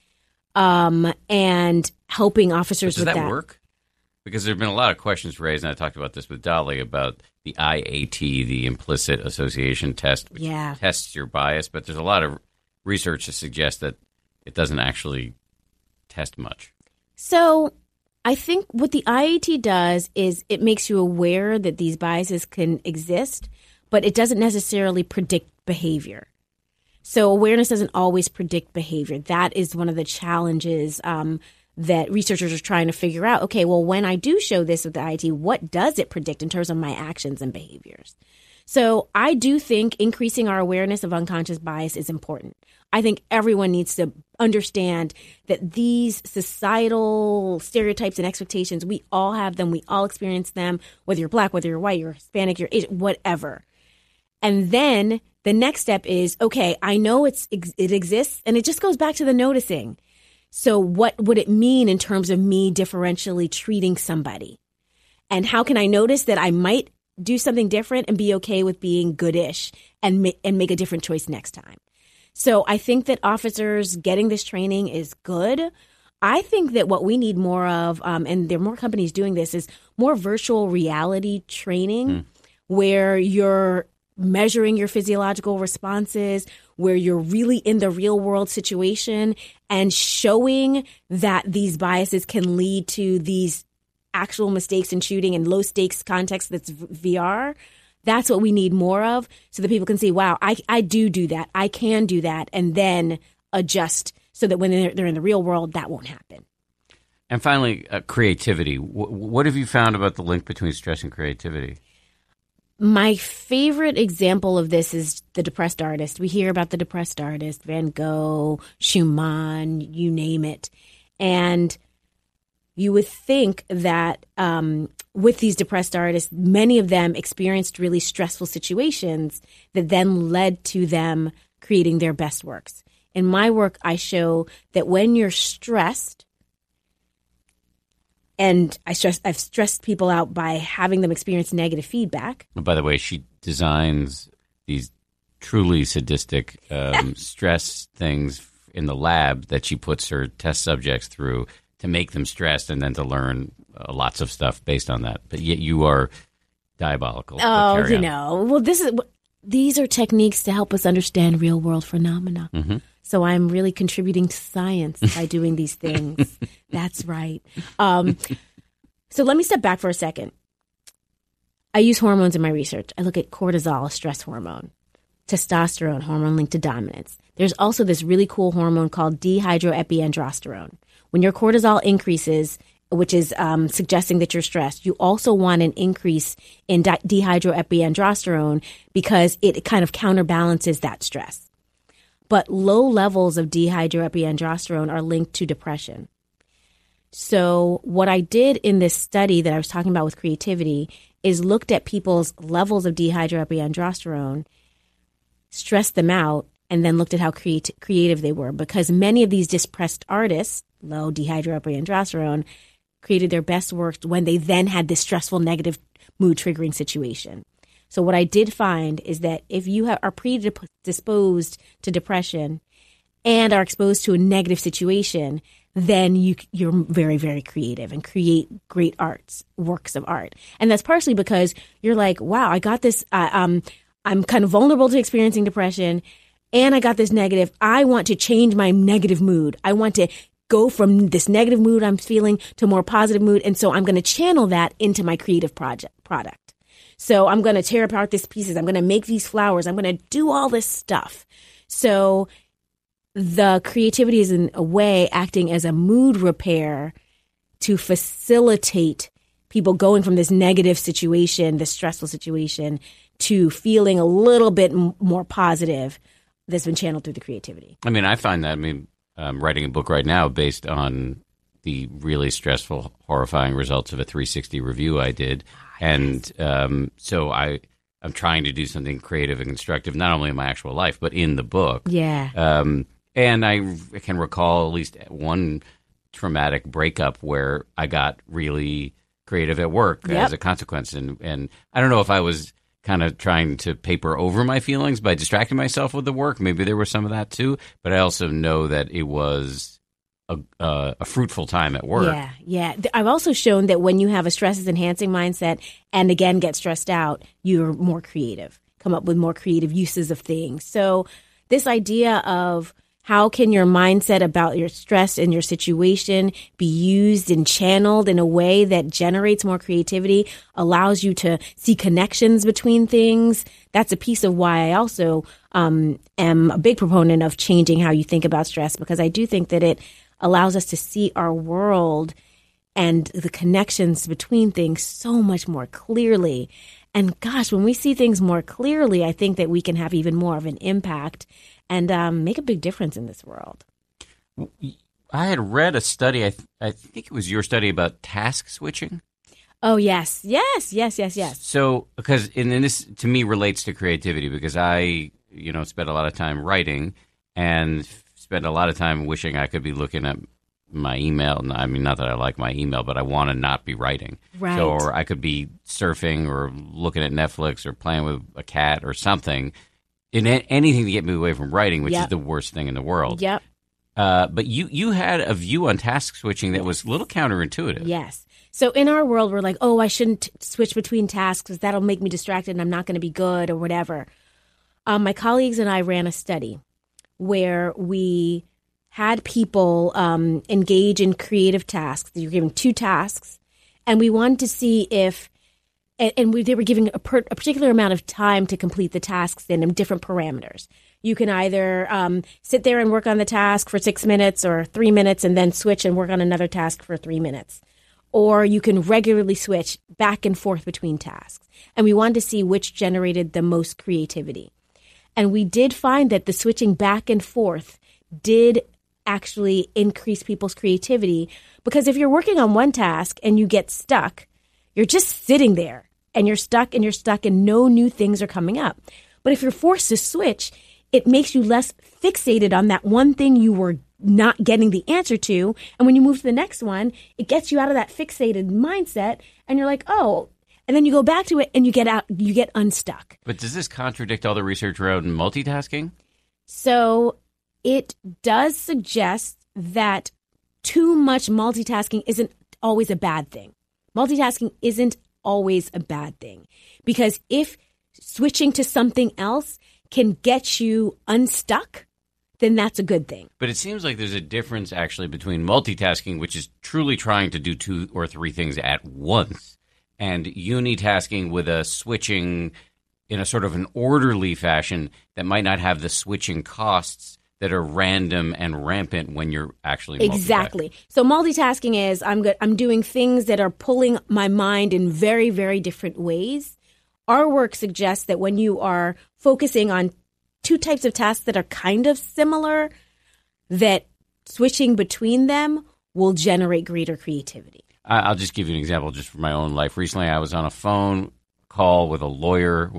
Speaker 2: and helping officers with that.
Speaker 1: Does that work? Because there have been a lot of questions raised, and I talked about this with Dolly, about the IAT, the implicit association test, which tests your bias. But there's a lot of research to suggest that it doesn't actually test much. So
Speaker 2: I think what the IAT does is it makes you aware that these biases can exist, but it doesn't necessarily predict behavior. So awareness doesn't always predict behavior. That is one of the challenges that researchers are trying to figure out. Okay, well, when I do show this with the IAT, what does it predict in terms of my actions and behaviors? So I do think increasing our awareness of unconscious bias is important. I think everyone needs to understand that these societal stereotypes and expectations, we all have them. We all experience them, whether you're black, whether you're white, you're Hispanic, you're Asian, whatever. And then the next step is, okay, I know it exists, and it just goes back to the noticing. So what would it mean in terms of me differentially treating somebody? And how can I notice that I might do something different and be okay with being goodish and make a different choice next time? So I think that officers getting this training is good. I think that what we need more of, and there are more companies doing this, is more virtual reality training where you're measuring your physiological responses, where you're really in the real world situation and showing that these biases can lead to these actual mistakes in shooting and low stakes context that's VR. That's what we need more of, so that people can see, wow, I do that. I can do that, and then adjust so that when they're in the real world, that won't happen.
Speaker 1: And finally, creativity. What have you found about the link between stress and creativity?
Speaker 2: My favorite example of this is the depressed artist. We hear about the depressed artist, Van Gogh, Schumann, you name it. And you would think that with these depressed artists, many of them experienced really stressful situations that then led to them creating their best works. In my work, I show that when you're stressed, and I've stressed people out by having them experience negative feedback.
Speaker 1: By the way, she designs these truly sadistic stress things in the lab that she puts her test subjects through to make them stressed and then to learn lots of stuff based on that. But yet you are diabolical.
Speaker 2: Oh, you know. Well, these are techniques to help us understand real world phenomena. Mm-hmm. So I'm really contributing to science by doing these things. That's right. So let me step back for a second. I use hormones in my research. I look at cortisol, a stress hormone, testosterone, hormone linked to dominance. There's also this really cool hormone called dehydroepiandrosterone. When your cortisol increases, which is suggesting that you're stressed, you also want an increase in dehydroepiandrosterone because it kind of counterbalances that stress. But low levels of dehydroepiandrosterone are linked to depression. So what I did in this study that I was talking about with creativity is looked at people's levels of dehydroepiandrosterone, stressed them out, and then looked at how creative they were. Because many of these depressed artists, low dehydroepiandrosterone, created their best work when they then had this stressful negative mood triggering situation. So what I did find is that if you are predisposed to depression and are exposed to a negative situation, then you're very, very creative and create great works of art. And that's partially because you're like, wow, I got this, I'm kind of vulnerable to experiencing depression, and I got this negative. I want to change my negative mood. I want to go from this negative mood I'm feeling to a more positive mood, and so I'm going to channel that into my creative product. So I'm going to tear apart these pieces. I'm going to make these flowers. I'm going to do all this stuff. So the creativity is in a way acting as a mood repair to facilitate people going from this negative situation, this stressful situation, to feeling a little bit more positive that's been channeled through the creativity.
Speaker 1: I mean, I find that, I'm writing a book right now based on the really stressful, horrifying results of a 360 review I did. And so I'm trying to do something creative and constructive, not only in my actual life, but in the book.
Speaker 2: Yeah.
Speaker 1: And I can recall at least one traumatic breakup where I got really creative at work as a consequence. And I don't know if I was kind of trying to paper over my feelings by distracting myself with the work. Maybe there was some of that too. But I also know that it was a fruitful time at work.
Speaker 2: Yeah. I've also shown that when you have a stress enhancing mindset and again get stressed out, you're more creative, come up with more creative uses of things. So this idea of how can your mindset about your stress and your situation be used and channeled in a way that generates more creativity, allows you to see connections between things. That's a piece of why I also am a big proponent of changing how you think about stress, because I do think that it allows us to see our world and the connections between things so much more clearly. And gosh, when we see things more clearly, I think that we can have even more of an impact and make a big difference in this world.
Speaker 1: I had read a study, I think it was your study about task switching.
Speaker 2: Oh, yes.
Speaker 1: So, because, and this to me relates to creativity, because I, spent a lot of time writing and spend a lot of time wishing I could be looking at my email. I mean, not that I like my email, but I want to not be writing.
Speaker 2: Right.
Speaker 1: So, or I could be surfing or looking at Netflix or playing with a cat or something. Anything to get me away from writing, which is the worst thing in the world.
Speaker 2: Yep.
Speaker 1: But you had a view on task switching that was a little counterintuitive.
Speaker 2: Yes. So in our world, we're like, oh, I shouldn't switch between tasks because that'll make me distracted and I'm not going to be good or whatever. My colleagues and I ran a study where we had people engage in creative tasks. You're given 2 tasks, And we wanted to see if, they were giving a particular amount of time to complete the tasks in different parameters. You can either sit there and work on the task for 6 minutes or 3 minutes and then switch and work on another task for 3 minutes. Or you can regularly switch back and forth between tasks. And we wanted to see which generated the most creativity. And we did find that the switching back and forth did actually increase people's creativity, because if you're working on one task and you get stuck, you're just sitting there and you're stuck and no new things are coming up. But if you're forced to switch, it makes you less fixated on that one thing you were not getting the answer to. And when you move to the next one, it gets you out of that fixated mindset and you're like, oh, and then you go back to it and you get unstuck.
Speaker 1: But does this contradict all the research around multitasking?
Speaker 2: So it does suggest that too much multitasking isn't always a bad thing. Multitasking isn't always a bad thing, because if switching to something else can get you unstuck, then that's a good thing.
Speaker 1: But it seems like there's a difference actually between multitasking, which is truly trying to do 2 or 3 things at once, and unitasking with a switching in a sort of an orderly fashion that might not have the switching costs that are random and rampant when you're actually multitasking.
Speaker 2: Exactly. So multitasking is I'm doing things that are pulling my mind in very, very different ways. Our work suggests that when you are focusing on 2 types of tasks that are kind of similar, that switching between them will generate greater creativity.
Speaker 1: I'll just give you an example just from my own life. Recently, I was on a phone call with a lawyer,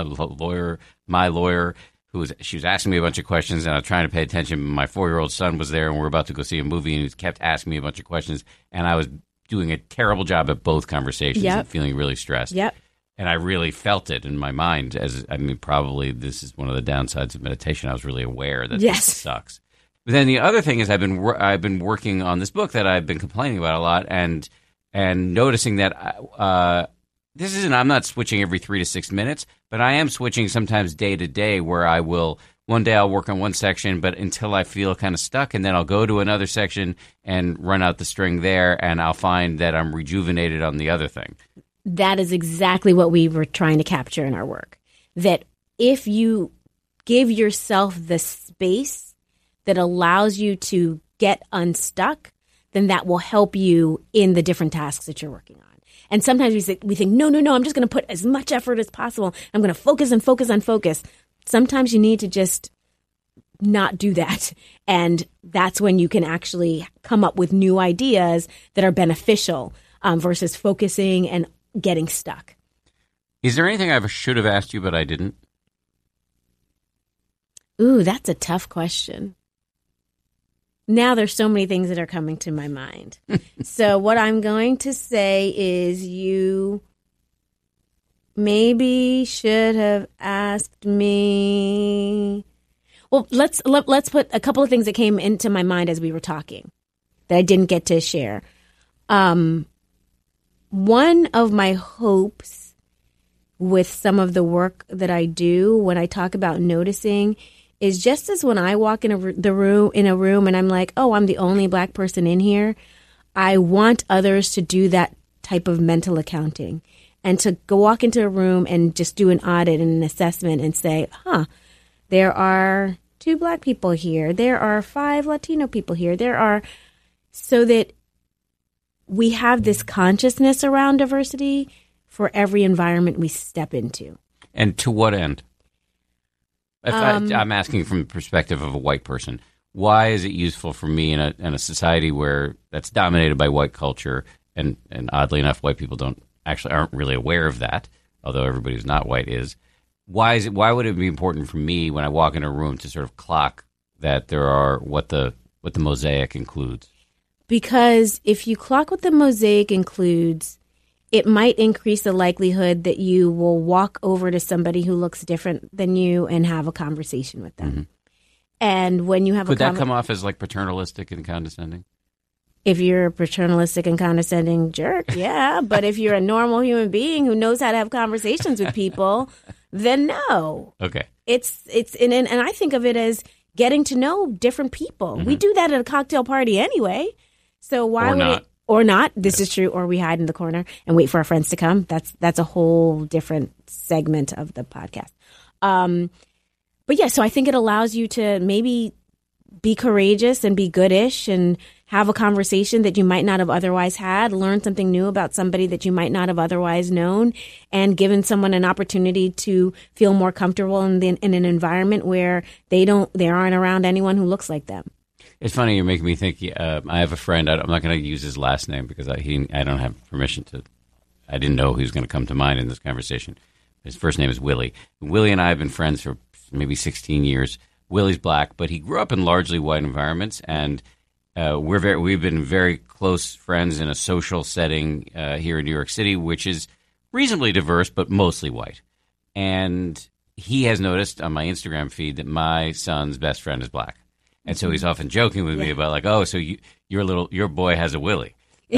Speaker 1: my lawyer, she was asking me a bunch of questions, and I was trying to pay attention. My 4-year-old son was there, and we were about to go see a movie, and he kept asking me a bunch of questions, and I was doing a terrible job at both conversations and feeling really stressed.
Speaker 2: Yep.
Speaker 1: And I really felt it in my mind. Probably this is one of the downsides of meditation. I was really aware that this sucks. But then the other thing is I've been working on this book that I've been complaining about a lot, and noticing that I'm not switching every 3 to 6 minutes, but I am switching sometimes day to day, where one day I'll work on one section, but until I feel kind of stuck, and then I'll go to another section and run out the string there, and I'll find that I'm rejuvenated on the other thing.
Speaker 2: That is exactly what we were trying to capture in our work. That if you give yourself the space that allows you to get unstuck, then that will help you in the different tasks that you're working on. And sometimes we think, no, I'm just going to put as much effort as possible. I'm going to focus and focus and focus. Sometimes you need to just not do that. And that's when you can actually come up with new ideas that are beneficial versus focusing and getting stuck.
Speaker 1: Is there anything I should have asked you, but I didn't?
Speaker 2: Ooh, that's a tough question. Now there's so many things that are coming to my mind. So what I'm going to say is you maybe should have asked me. Well, let's put a couple of things that came into my mind as we were talking that I didn't get to share. One of my hopes with some of the work that I do when I talk about noticing is just as when I walk in a room and I'm like, oh, I'm the only Black person in here, I want others to do that type of mental accounting and to go walk into a room and just do an audit and an assessment and say, there are 2 Black people here. There are 5 Latino people here. So that we have this consciousness around diversity for every environment we step into.
Speaker 1: And to what end? I'm asking from the perspective of a white person. Why is it useful for me in a society where that's dominated by white culture, and oddly enough, white people aren't really aware of that, although everybody who's not white is. Why would it be important for me when I walk in a room to sort of clock that there are what the mosaic includes?
Speaker 2: Because if you clock what the mosaic includes, it might increase the likelihood that you will walk over to somebody who looks different than you and have a conversation with them. Mm-hmm. And when you have
Speaker 1: Could that come off as like paternalistic and condescending?
Speaker 2: If you're a paternalistic and condescending jerk, yeah. But if you're a normal human being who knows how to have conversations with people, then no.
Speaker 1: Okay.
Speaker 2: And I think of it as getting to know different people. Mm-hmm. We do that at a cocktail party anyway. So why would it? or not. This is true. Or we hide in the corner and wait for our friends to come. That's a whole different segment of the podcast. But yeah, so I think it allows you to maybe be courageous and be goodish and have a conversation that you might not have otherwise had, learn something new about somebody that you might not have otherwise known, and given someone an opportunity to feel more comfortable in an environment where they aren't around anyone who looks like them.
Speaker 1: It's funny, you're making me think. I have a friend. I'm not going to use his last name because I don't have permission to. I didn't know he was going to come to mind in this conversation. His first name is Willie. Willie and I have been friends for maybe 16 years. Willie's black, but he grew up in largely white environments, and we've been very close friends in a social setting here in New York City, which is reasonably diverse, but mostly white. And he has noticed on my Instagram feed that my son's best friend is black. And so he's often joking with me about like, oh, so your boy has a Willie.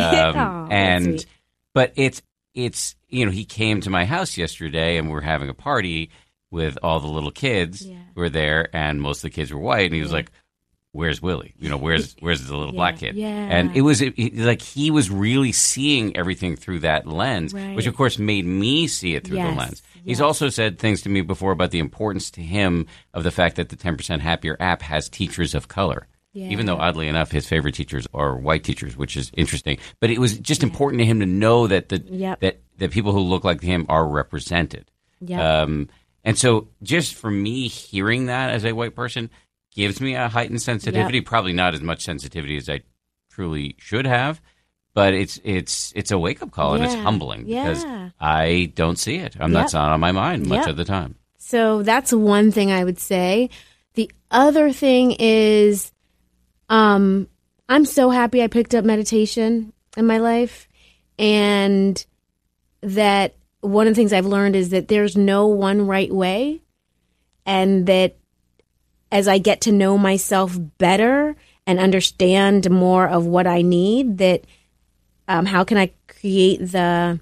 Speaker 1: But it's he came to my house yesterday and we're having a party with all the little kids who were there, and most of the kids were white. And he was like, "Where's Willie? Where's the little black kid?"
Speaker 2: Yeah.
Speaker 1: And it was like he was really seeing everything through that lens, which of course made me see it through the lens. He's also said things to me before about the importance to him of the fact that the 10% Happier app has teachers of color. Yeah. Even though, oddly enough, his favorite teachers are white teachers, which is interesting. But it was just important to him to know that that people who look like him are represented. Yep. And so just for me, hearing that as a white person gives me a heightened sensitivity, probably not as much sensitivity as I truly should have, but it's a wake-up call and it's humbling because I don't see it. That's not on my mind much of the time.
Speaker 2: So that's one thing I would say. The other thing is I'm so happy I picked up meditation in my life, and that one of the things I've learned is that there's no one right way, and that as I get to know myself better and understand more of what I need, that how can I create the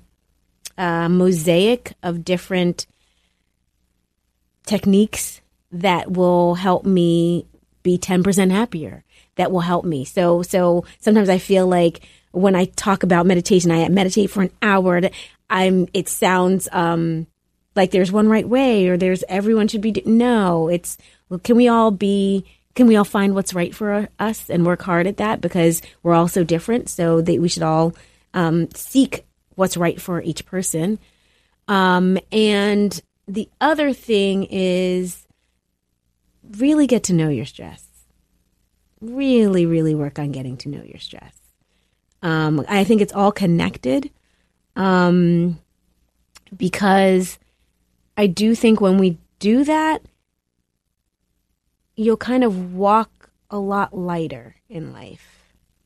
Speaker 2: mosaic of different techniques that will help me be 10% happier, that will help me. So sometimes I feel like when I talk about meditation, I meditate for an hour. It sounds like there's one right way, or there's everyone should be. No, can we all find what's right for us and work hard at that, because we're all so different. So that we should all seek what's right for each person. And the other thing is really get to know your stress. Really, really work on getting to know your stress. I think it's all connected. Because I do think when we do that, you'll kind of walk a lot lighter in life.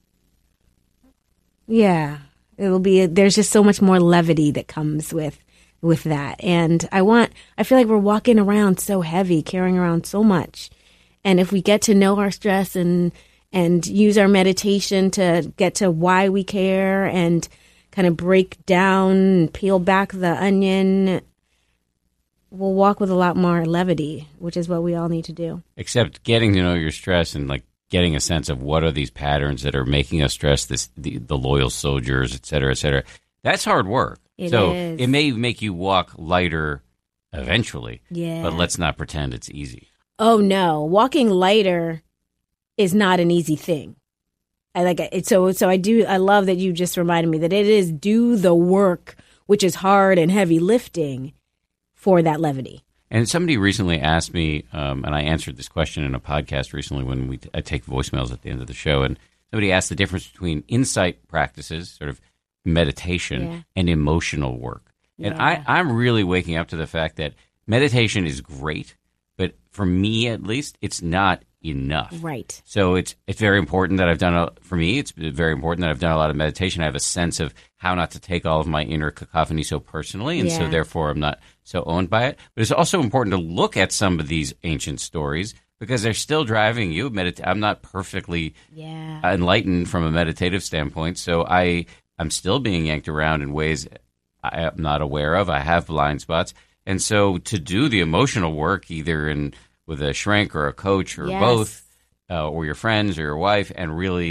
Speaker 2: Yeah, there's just so much more levity that comes with that. And I feel like we're walking around so heavy, carrying around so much. And if we get to know our stress and use our meditation to get to why we care and kind of break down and peel back the onion, we'll walk with a lot more levity, which is what we all need to do.
Speaker 1: Except getting to know your stress and like getting a sense of what are these patterns that are making us stress, the loyal soldiers, et cetera, et cetera. That's hard work. It is. It may make you walk lighter eventually, but let's not pretend it's easy.
Speaker 2: Oh, no. Walking lighter is not an easy thing. I like it. So I love that you just reminded me that it is do the work, which is hard and heavy lifting, for that levity.
Speaker 1: And somebody recently asked me, and I answered this question in a podcast recently when I take voicemails at the end of the show, and somebody asked the difference between insight practices, sort of meditation, and emotional work. And I'm really waking up to the fact that meditation is great, but for me at least, it's not enough.
Speaker 2: Right.
Speaker 1: So it's very important that I've done, for me, it's very important that I've done a lot of meditation. I have a sense of how not to take all of my inner cacophony so personally, and so therefore I'm not so owned by it. But it's also important to look at some of these ancient stories because they're still driving you. I'm not perfectly enlightened from a meditative standpoint, so I'm still being yanked around in ways I am not aware of. I have blind spots. And so to do the emotional work, either with a shrink or a coach or both, or your friends or your wife, and really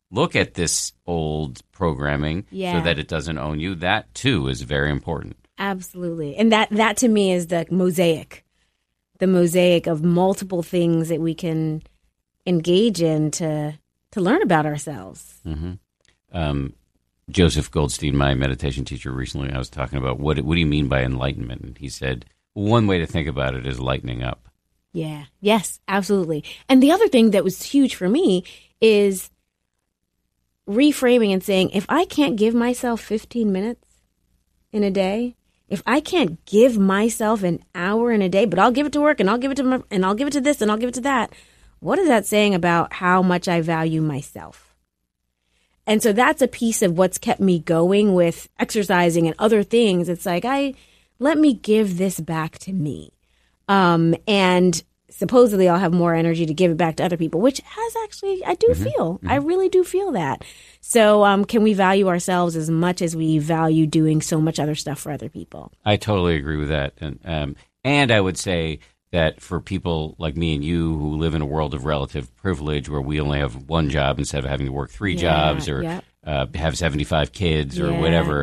Speaker 1: look at this old programming so that it doesn't own you. That, too, is very important.
Speaker 2: Absolutely. And that to me is the mosaic of multiple things that we can engage in to learn about ourselves.
Speaker 1: Mm-hmm. Joseph Goldstein, my meditation teacher, recently, I was talking about what do you mean by enlightenment? And he said, one way to think about it is lightening up.
Speaker 2: Yeah. Yes, absolutely. And the other thing that was huge for me is reframing and saying, if I can't give myself 15 minutes in a day, if I can't give myself an hour in a day, but I'll give it to work and I'll give it to and I'll give it to this and I'll give it to that, what is that saying about how much I value myself? And so that's a piece of what's kept me going with exercising and other things. It's like, let me give this back to me. And supposedly I'll have more energy to give it back to other people, which I do feel. I really do feel that. So can we value ourselves as much as we value doing so much other stuff for other people?
Speaker 1: I totally agree with that. And I would say that for people like me and you who live in a world of relative privilege where we only have one job instead of having to work three jobs or have 75 kids or whatever,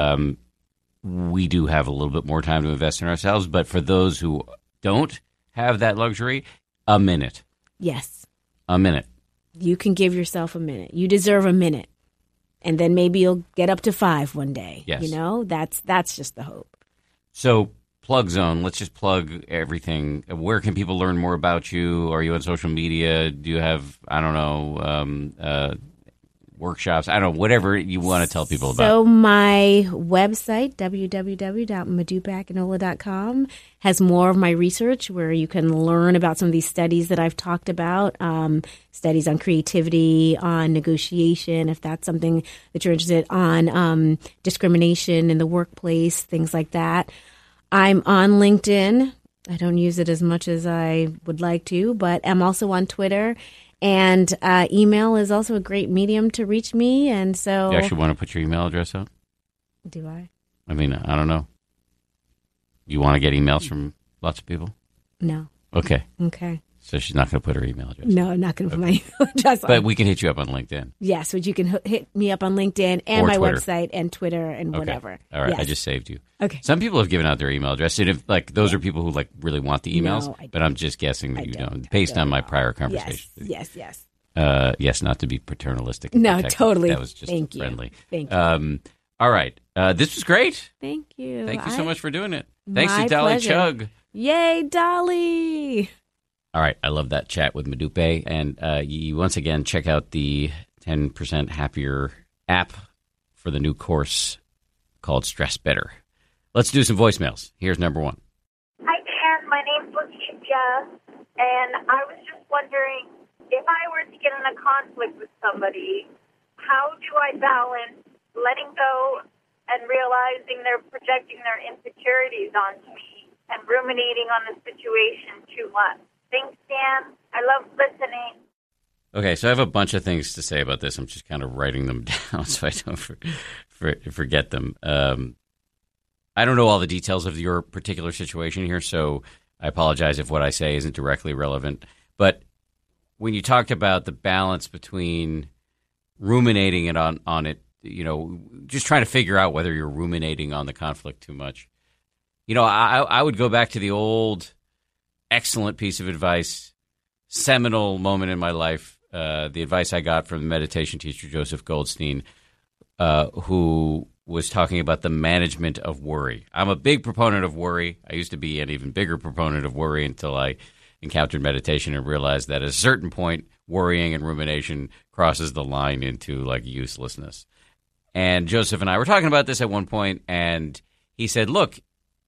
Speaker 1: we do have a little bit more time to invest in ourselves. But for those who don't have that luxury, a minute.
Speaker 2: Yes.
Speaker 1: A minute.
Speaker 2: You can give yourself a minute. You deserve a minute. And then maybe you'll get up to 5 one day.
Speaker 1: Yes.
Speaker 2: You know, that's just the hope.
Speaker 1: So Plug Zone, let's just plug everything. Where can people learn more about you? Are you on social media? Do you have, I don't know, workshops? I don't know, whatever you want to tell people about.
Speaker 2: So my website, www.madupakinola.com, has more of my research where you can learn about some of these studies that I've talked about, studies on creativity, on negotiation, if that's something that you're interested on, discrimination in the workplace, things like that. I'm on LinkedIn. I don't use it as much as I would like to, but I'm also on Twitter. And email is also a great medium to reach me. And so,
Speaker 1: you actually want to put your email address out?
Speaker 2: Do I?
Speaker 1: I mean, I don't know. You want to get emails from lots of people?
Speaker 2: No.
Speaker 1: Okay.
Speaker 2: Okay.
Speaker 1: So she's not going to put her email address.
Speaker 2: No, I'm not going to put my email address on.
Speaker 1: But we can hit you up on LinkedIn.
Speaker 2: Yes, which you can hit me up on LinkedIn and
Speaker 1: or
Speaker 2: my
Speaker 1: Twitter.
Speaker 2: website and Twitter and whatever.
Speaker 1: All right,
Speaker 2: yes.
Speaker 1: I just saved you.
Speaker 2: Okay.
Speaker 1: Some people have given out their email address. And if, those are people who really want the emails,
Speaker 2: No, I don't.
Speaker 1: but I'm just guessing that
Speaker 2: I
Speaker 1: you
Speaker 2: don't.
Speaker 1: based on my
Speaker 2: No.
Speaker 1: prior conversation.
Speaker 2: Yes.
Speaker 1: Yes, not to be paternalistic. and
Speaker 2: No,
Speaker 1: protective.
Speaker 2: totally.
Speaker 1: That was just
Speaker 2: Thank you.
Speaker 1: friendly.
Speaker 2: Thank you.
Speaker 1: All right. This was great.
Speaker 2: Thank you.
Speaker 1: Thank you so much for doing it. Thanks to
Speaker 2: My
Speaker 1: Dolly
Speaker 2: pleasure.
Speaker 1: Chugg.
Speaker 2: Yay, Dolly.
Speaker 1: All right. I love that chat with Modupe. And you once again check out the 10% Happier app for the new course called Stress Better. Let's do some voicemails. Here's number one.
Speaker 3: Hi, Dan. My name's Lakeisha, and I was just wondering, if I were to get in a conflict with somebody, how do I balance letting go and realizing they're projecting their insecurities onto me and ruminating on the situation too much? Thanks, Dan. I love listening.
Speaker 1: Okay, so I have a bunch of things to say about this. I'm just kind of writing them down so I don't forget them. I don't know all the details of your particular situation here, so I apologize if what I say isn't directly relevant. But when you talked about the balance between ruminating it on it, just trying to figure out whether you're ruminating on the conflict too much. I would go back to the old excellent piece of advice, seminal moment in my life, the advice I got from the meditation teacher, Joseph Goldstein, who was talking about the management of worry. I'm a big proponent of worry. I used to be an even bigger proponent of worry until I encountered meditation and realized that at a certain point, worrying and rumination crosses the line into uselessness. And Joseph and I were talking about this at one point, and he said, look,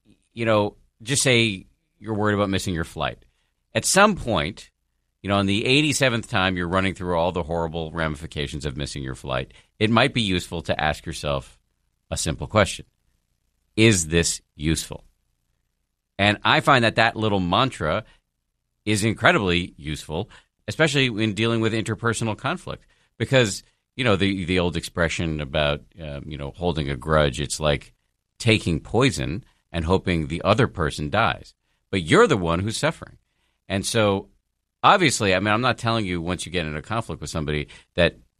Speaker 1: just say you're worried about missing your flight. At some point, on the 87th time you're running through all the horrible ramifications of missing your flight, it might be useful to ask yourself a simple question. Is this useful? And I find that little mantra is incredibly useful, especially in dealing with interpersonal conflict. Because, the old expression about, holding a grudge, it's like taking poison and hoping the other person dies. But you're the one who's suffering. And so, obviously, I'm not telling you once you get in a conflict with somebody that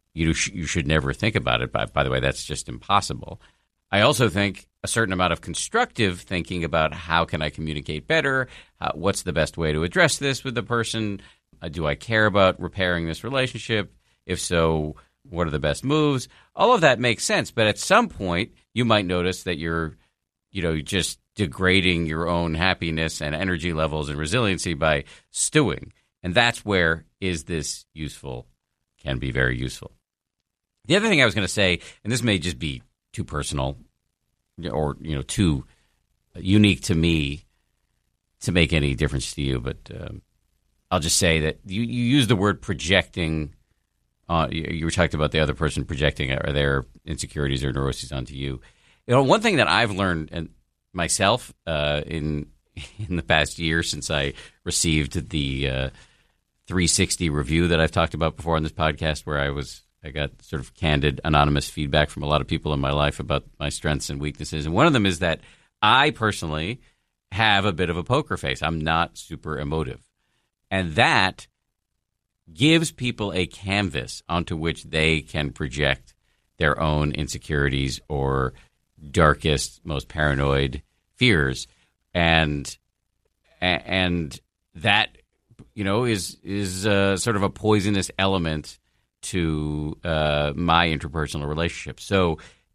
Speaker 1: you should never think about it. By the way, that's just impossible. I also think a certain amount of constructive thinking about how can I communicate better? What's the best way to address this with the person? Do I care about repairing this relationship? If so, what are the best moves? All of that makes sense. But at some point, you might notice that you're just degrading your own happiness and energy levels and resiliency by stewing. And that's where is this useful can be very useful. The other thing I was going to say, and this may just be too personal or too unique to me to make any difference to you, but I'll just say that you use the word projecting. You were talking about the other person projecting their insecurities or neuroses onto you. One thing that I've learned myself in the past year since I received the 360 review that I've talked about before on this podcast, where I got sort of candid, anonymous feedback from a lot of people in my life about my strengths and weaknesses. And one of them is that I personally have a bit of a poker face. I'm not super emotive. And that gives people a canvas onto which they can project their own insecurities or darkest, most paranoid fears. And that, is sort of a poisonous element to my interpersonal relationship. So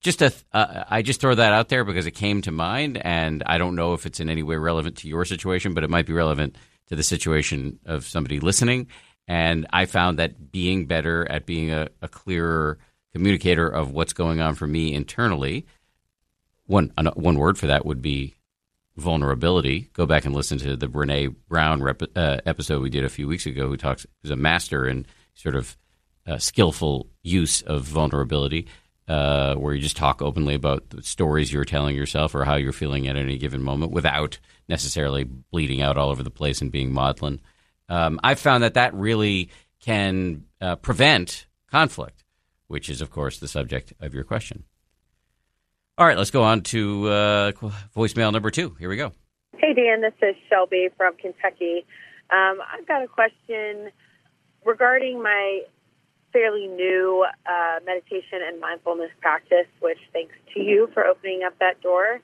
Speaker 1: I just throw that out there because it came to mind, and I don't know if it's in any way relevant to your situation, but it might be relevant to the situation of somebody listening. And I found that being better at being a clearer communicator of what's going on for me internally, one word for that would be vulnerability. Go back and listen to the Brene Brown episode we did a few weeks ago, who's a master in sort of skillful use of vulnerability, where you just talk openly about the stories you're telling yourself or how you're feeling at any given moment without necessarily bleeding out all over the place and being maudlin. I've found that really can prevent conflict, which is, of course, the subject of your question. All right, let's go on to voicemail number 2. Here we go.
Speaker 4: Hey, Dan, this is Shelby from Kentucky. I've got a question regarding my fairly new meditation and mindfulness practice, which thanks to you for opening up that door.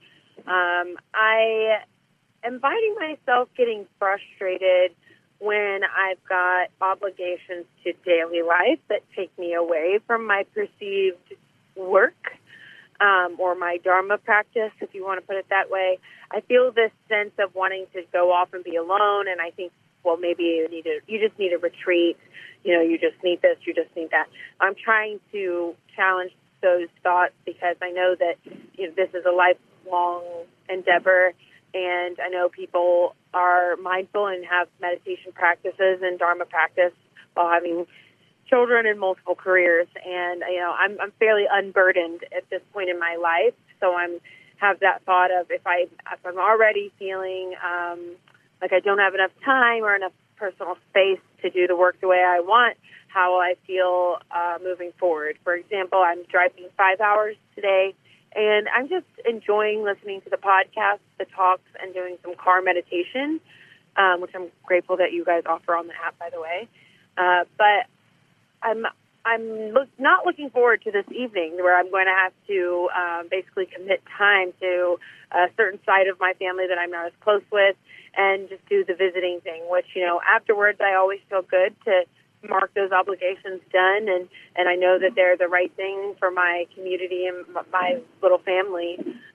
Speaker 4: I am finding myself getting frustrated when I've got obligations to daily life that take me away from my perceived work or my Dharma practice, if you want to put it that way. I feel this sense of wanting to go off and be alone, and I think, well, maybe you just need a retreat. You just need this, you just need that. I'm trying to challenge those thoughts because I know that this is a lifelong endeavor, and I know people are mindful and have meditation practices and Dharma practice while having children and multiple careers. And I'm fairly unburdened at this point in my life, so I'm have that thought of if I'm already feeling like I don't have enough time or enough personal space to do the work the way I want, how will I feel moving forward? For example, I'm driving 5 hours today, and I'm just enjoying listening to the podcast, the talks, and doing some car meditation, which I'm grateful that you guys offer on the app, by the way. But I'm not looking forward to this evening where I'm going to have to basically commit time to a certain side of my family that I'm not as close with and just do the visiting thing, which, afterwards I always feel good to mark those obligations done, and I know that they're the right thing for my community and my little family.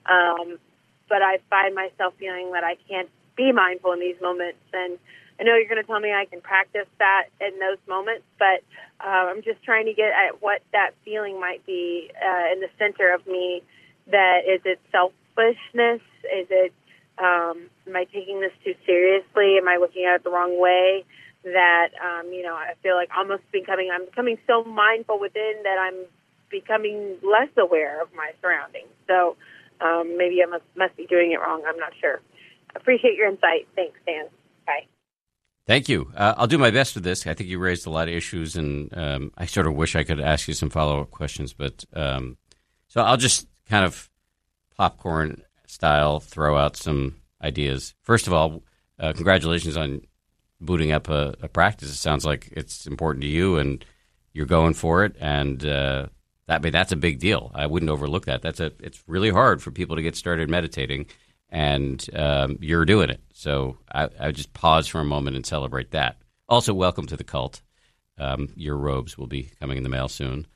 Speaker 4: But I find myself feeling that I can't be mindful in these moments, and I know you're going to tell me I can practice that in those moments, but I'm just trying to get at what that feeling might be in the center of me. That is it selfishness? Is it am I taking this too seriously? Am I looking at it the wrong way? That I feel like I'm becoming so mindful within that I'm becoming less aware of my surroundings. So maybe I must be doing it wrong. I'm not sure. Appreciate your insight. Thanks, Dan. Bye.
Speaker 1: Thank you. I'll do my best with this. I think you raised a lot of issues, and I sort of wish I could ask you some follow-up questions. But so I'll just kind of popcorn style throw out some ideas. First of all, congratulations on booting up a practice. It sounds like it's important to you, and you're going for it, and that's a big deal. I wouldn't overlook that. It's really hard for people to get started meditating, and you're doing it. So I would just pause for a moment and celebrate that. Also, welcome to the cult. Your robes will be coming in the mail soon.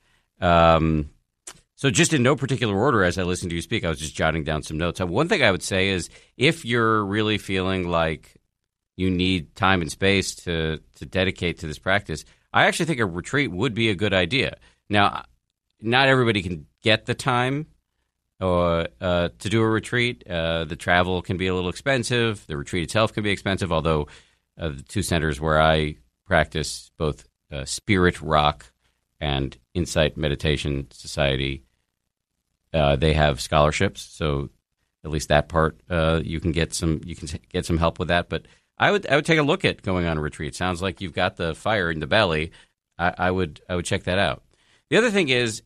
Speaker 1: So just in no particular order, as I listened to you speak, I was just jotting down some notes. One thing I would say is if you're really feeling like you need time and space to dedicate to this practice, I actually think a retreat would be a good idea. Now, not everybody can get the time to do a retreat. The travel can be a little expensive. The retreat itself can be expensive, although the two centers where I practice, both Spirit Rock and Insight Meditation Society, they have scholarships, so at least that part you can get some help with that. But I would take a look at going on a retreat. Sounds like you've got the fire in the belly. I would check that out. The other thing is,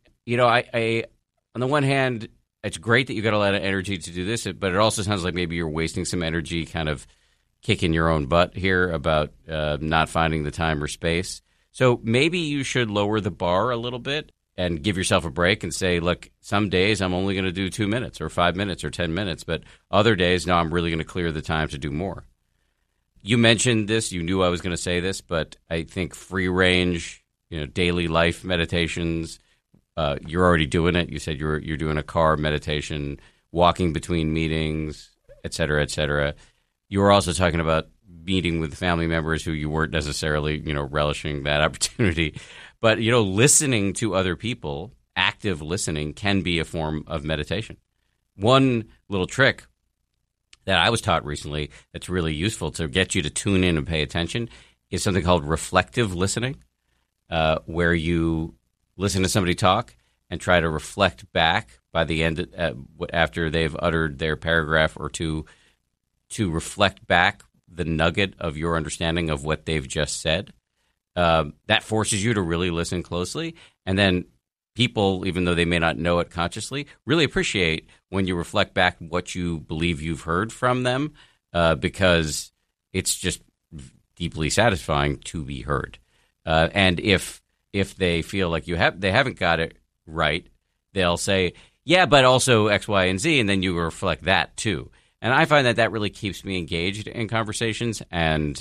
Speaker 1: I on the one hand, it's great that you got a lot of energy to do this, but it also sounds like maybe you're wasting some energy, kind of kicking your own butt here about not finding the time or space. So maybe you should lower the bar a little bit and give yourself a break and say, look, some days I'm only going to do 2 minutes or 5 minutes or 10 minutes, but other days, no, I'm really going to clear the time to do more. You mentioned this. You knew I was going to say this, but I think free range, daily life meditations, you're already doing it. You said you're doing a car meditation, walking between meetings, et cetera, et cetera. You were also talking about meeting with family members who you weren't necessarily, relishing that opportunity. But, listening to other people, active listening, can be a form of meditation. One little trick that I was taught recently that's really useful to get you to tune in and pay attention is something called reflective listening, where you listen to somebody talk and try to reflect back by the end, after they've uttered their paragraph or two, to reflect back the nugget of your understanding of what they've just said. That forces you to really listen closely. And then people, even though they may not know it consciously, really appreciate when you reflect back what you believe you've heard from them, because it's just deeply satisfying to be heard. And if they feel like they haven't got it right, they'll say, yeah, but also X, Y, and Z, and then you reflect that too. And I find that really keeps me engaged in conversations, and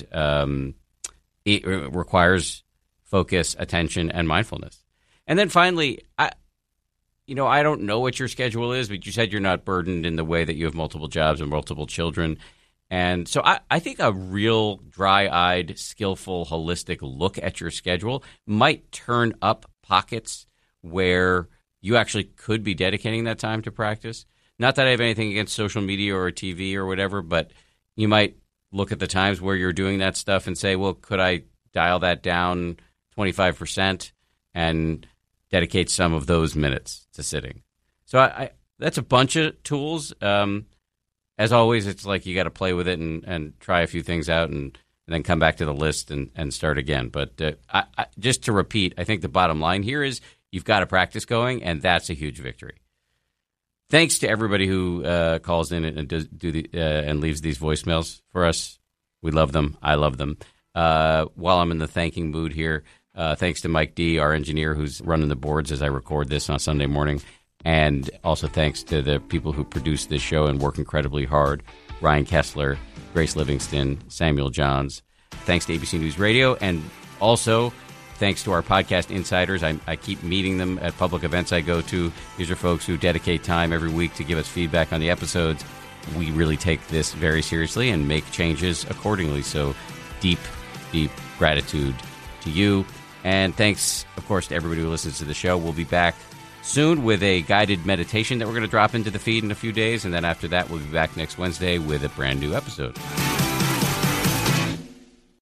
Speaker 1: it requires focus, attention, and mindfulness. And then finally, I don't know what your schedule is, but you said you're not burdened in the way that you have multiple jobs and multiple children. And so I think a real dry-eyed, skillful, holistic look at your schedule might turn up pockets where you actually could be dedicating that time to practice. Not that I have anything against social media or TV or whatever, but you might look at the times where you're doing that stuff and say, well, could I dial that down 25% and dedicate some of those minutes to sitting? So that's a bunch of tools. As always, it's like you got to play with it and try a few things out and then come back to the list and start again. But just to repeat, I think the bottom line here is you've got a practice going, and that's a huge victory. Thanks to everybody who calls in and and leaves these voicemails for us. We love them. I love them. While I'm in the thanking mood here, thanks to Mike D., our engineer, who's running the boards as I record this on Sunday morning. And also thanks to the people who produce this show and work incredibly hard. Ryan Kessler, Grace Livingston, Samuel Johns. Thanks to ABC News Radio. And also thanks to our podcast insiders. I keep meeting them at public events I go to. These are folks who dedicate time every week to give us feedback on the episodes. We really take this very seriously and make changes accordingly. So deep, deep gratitude to you. And thanks, of course, to everybody who listens to the show. We'll be back soon with a guided meditation that we're going to drop into the feed in a few days. And then after that, we'll be back next Wednesday with a brand new episode.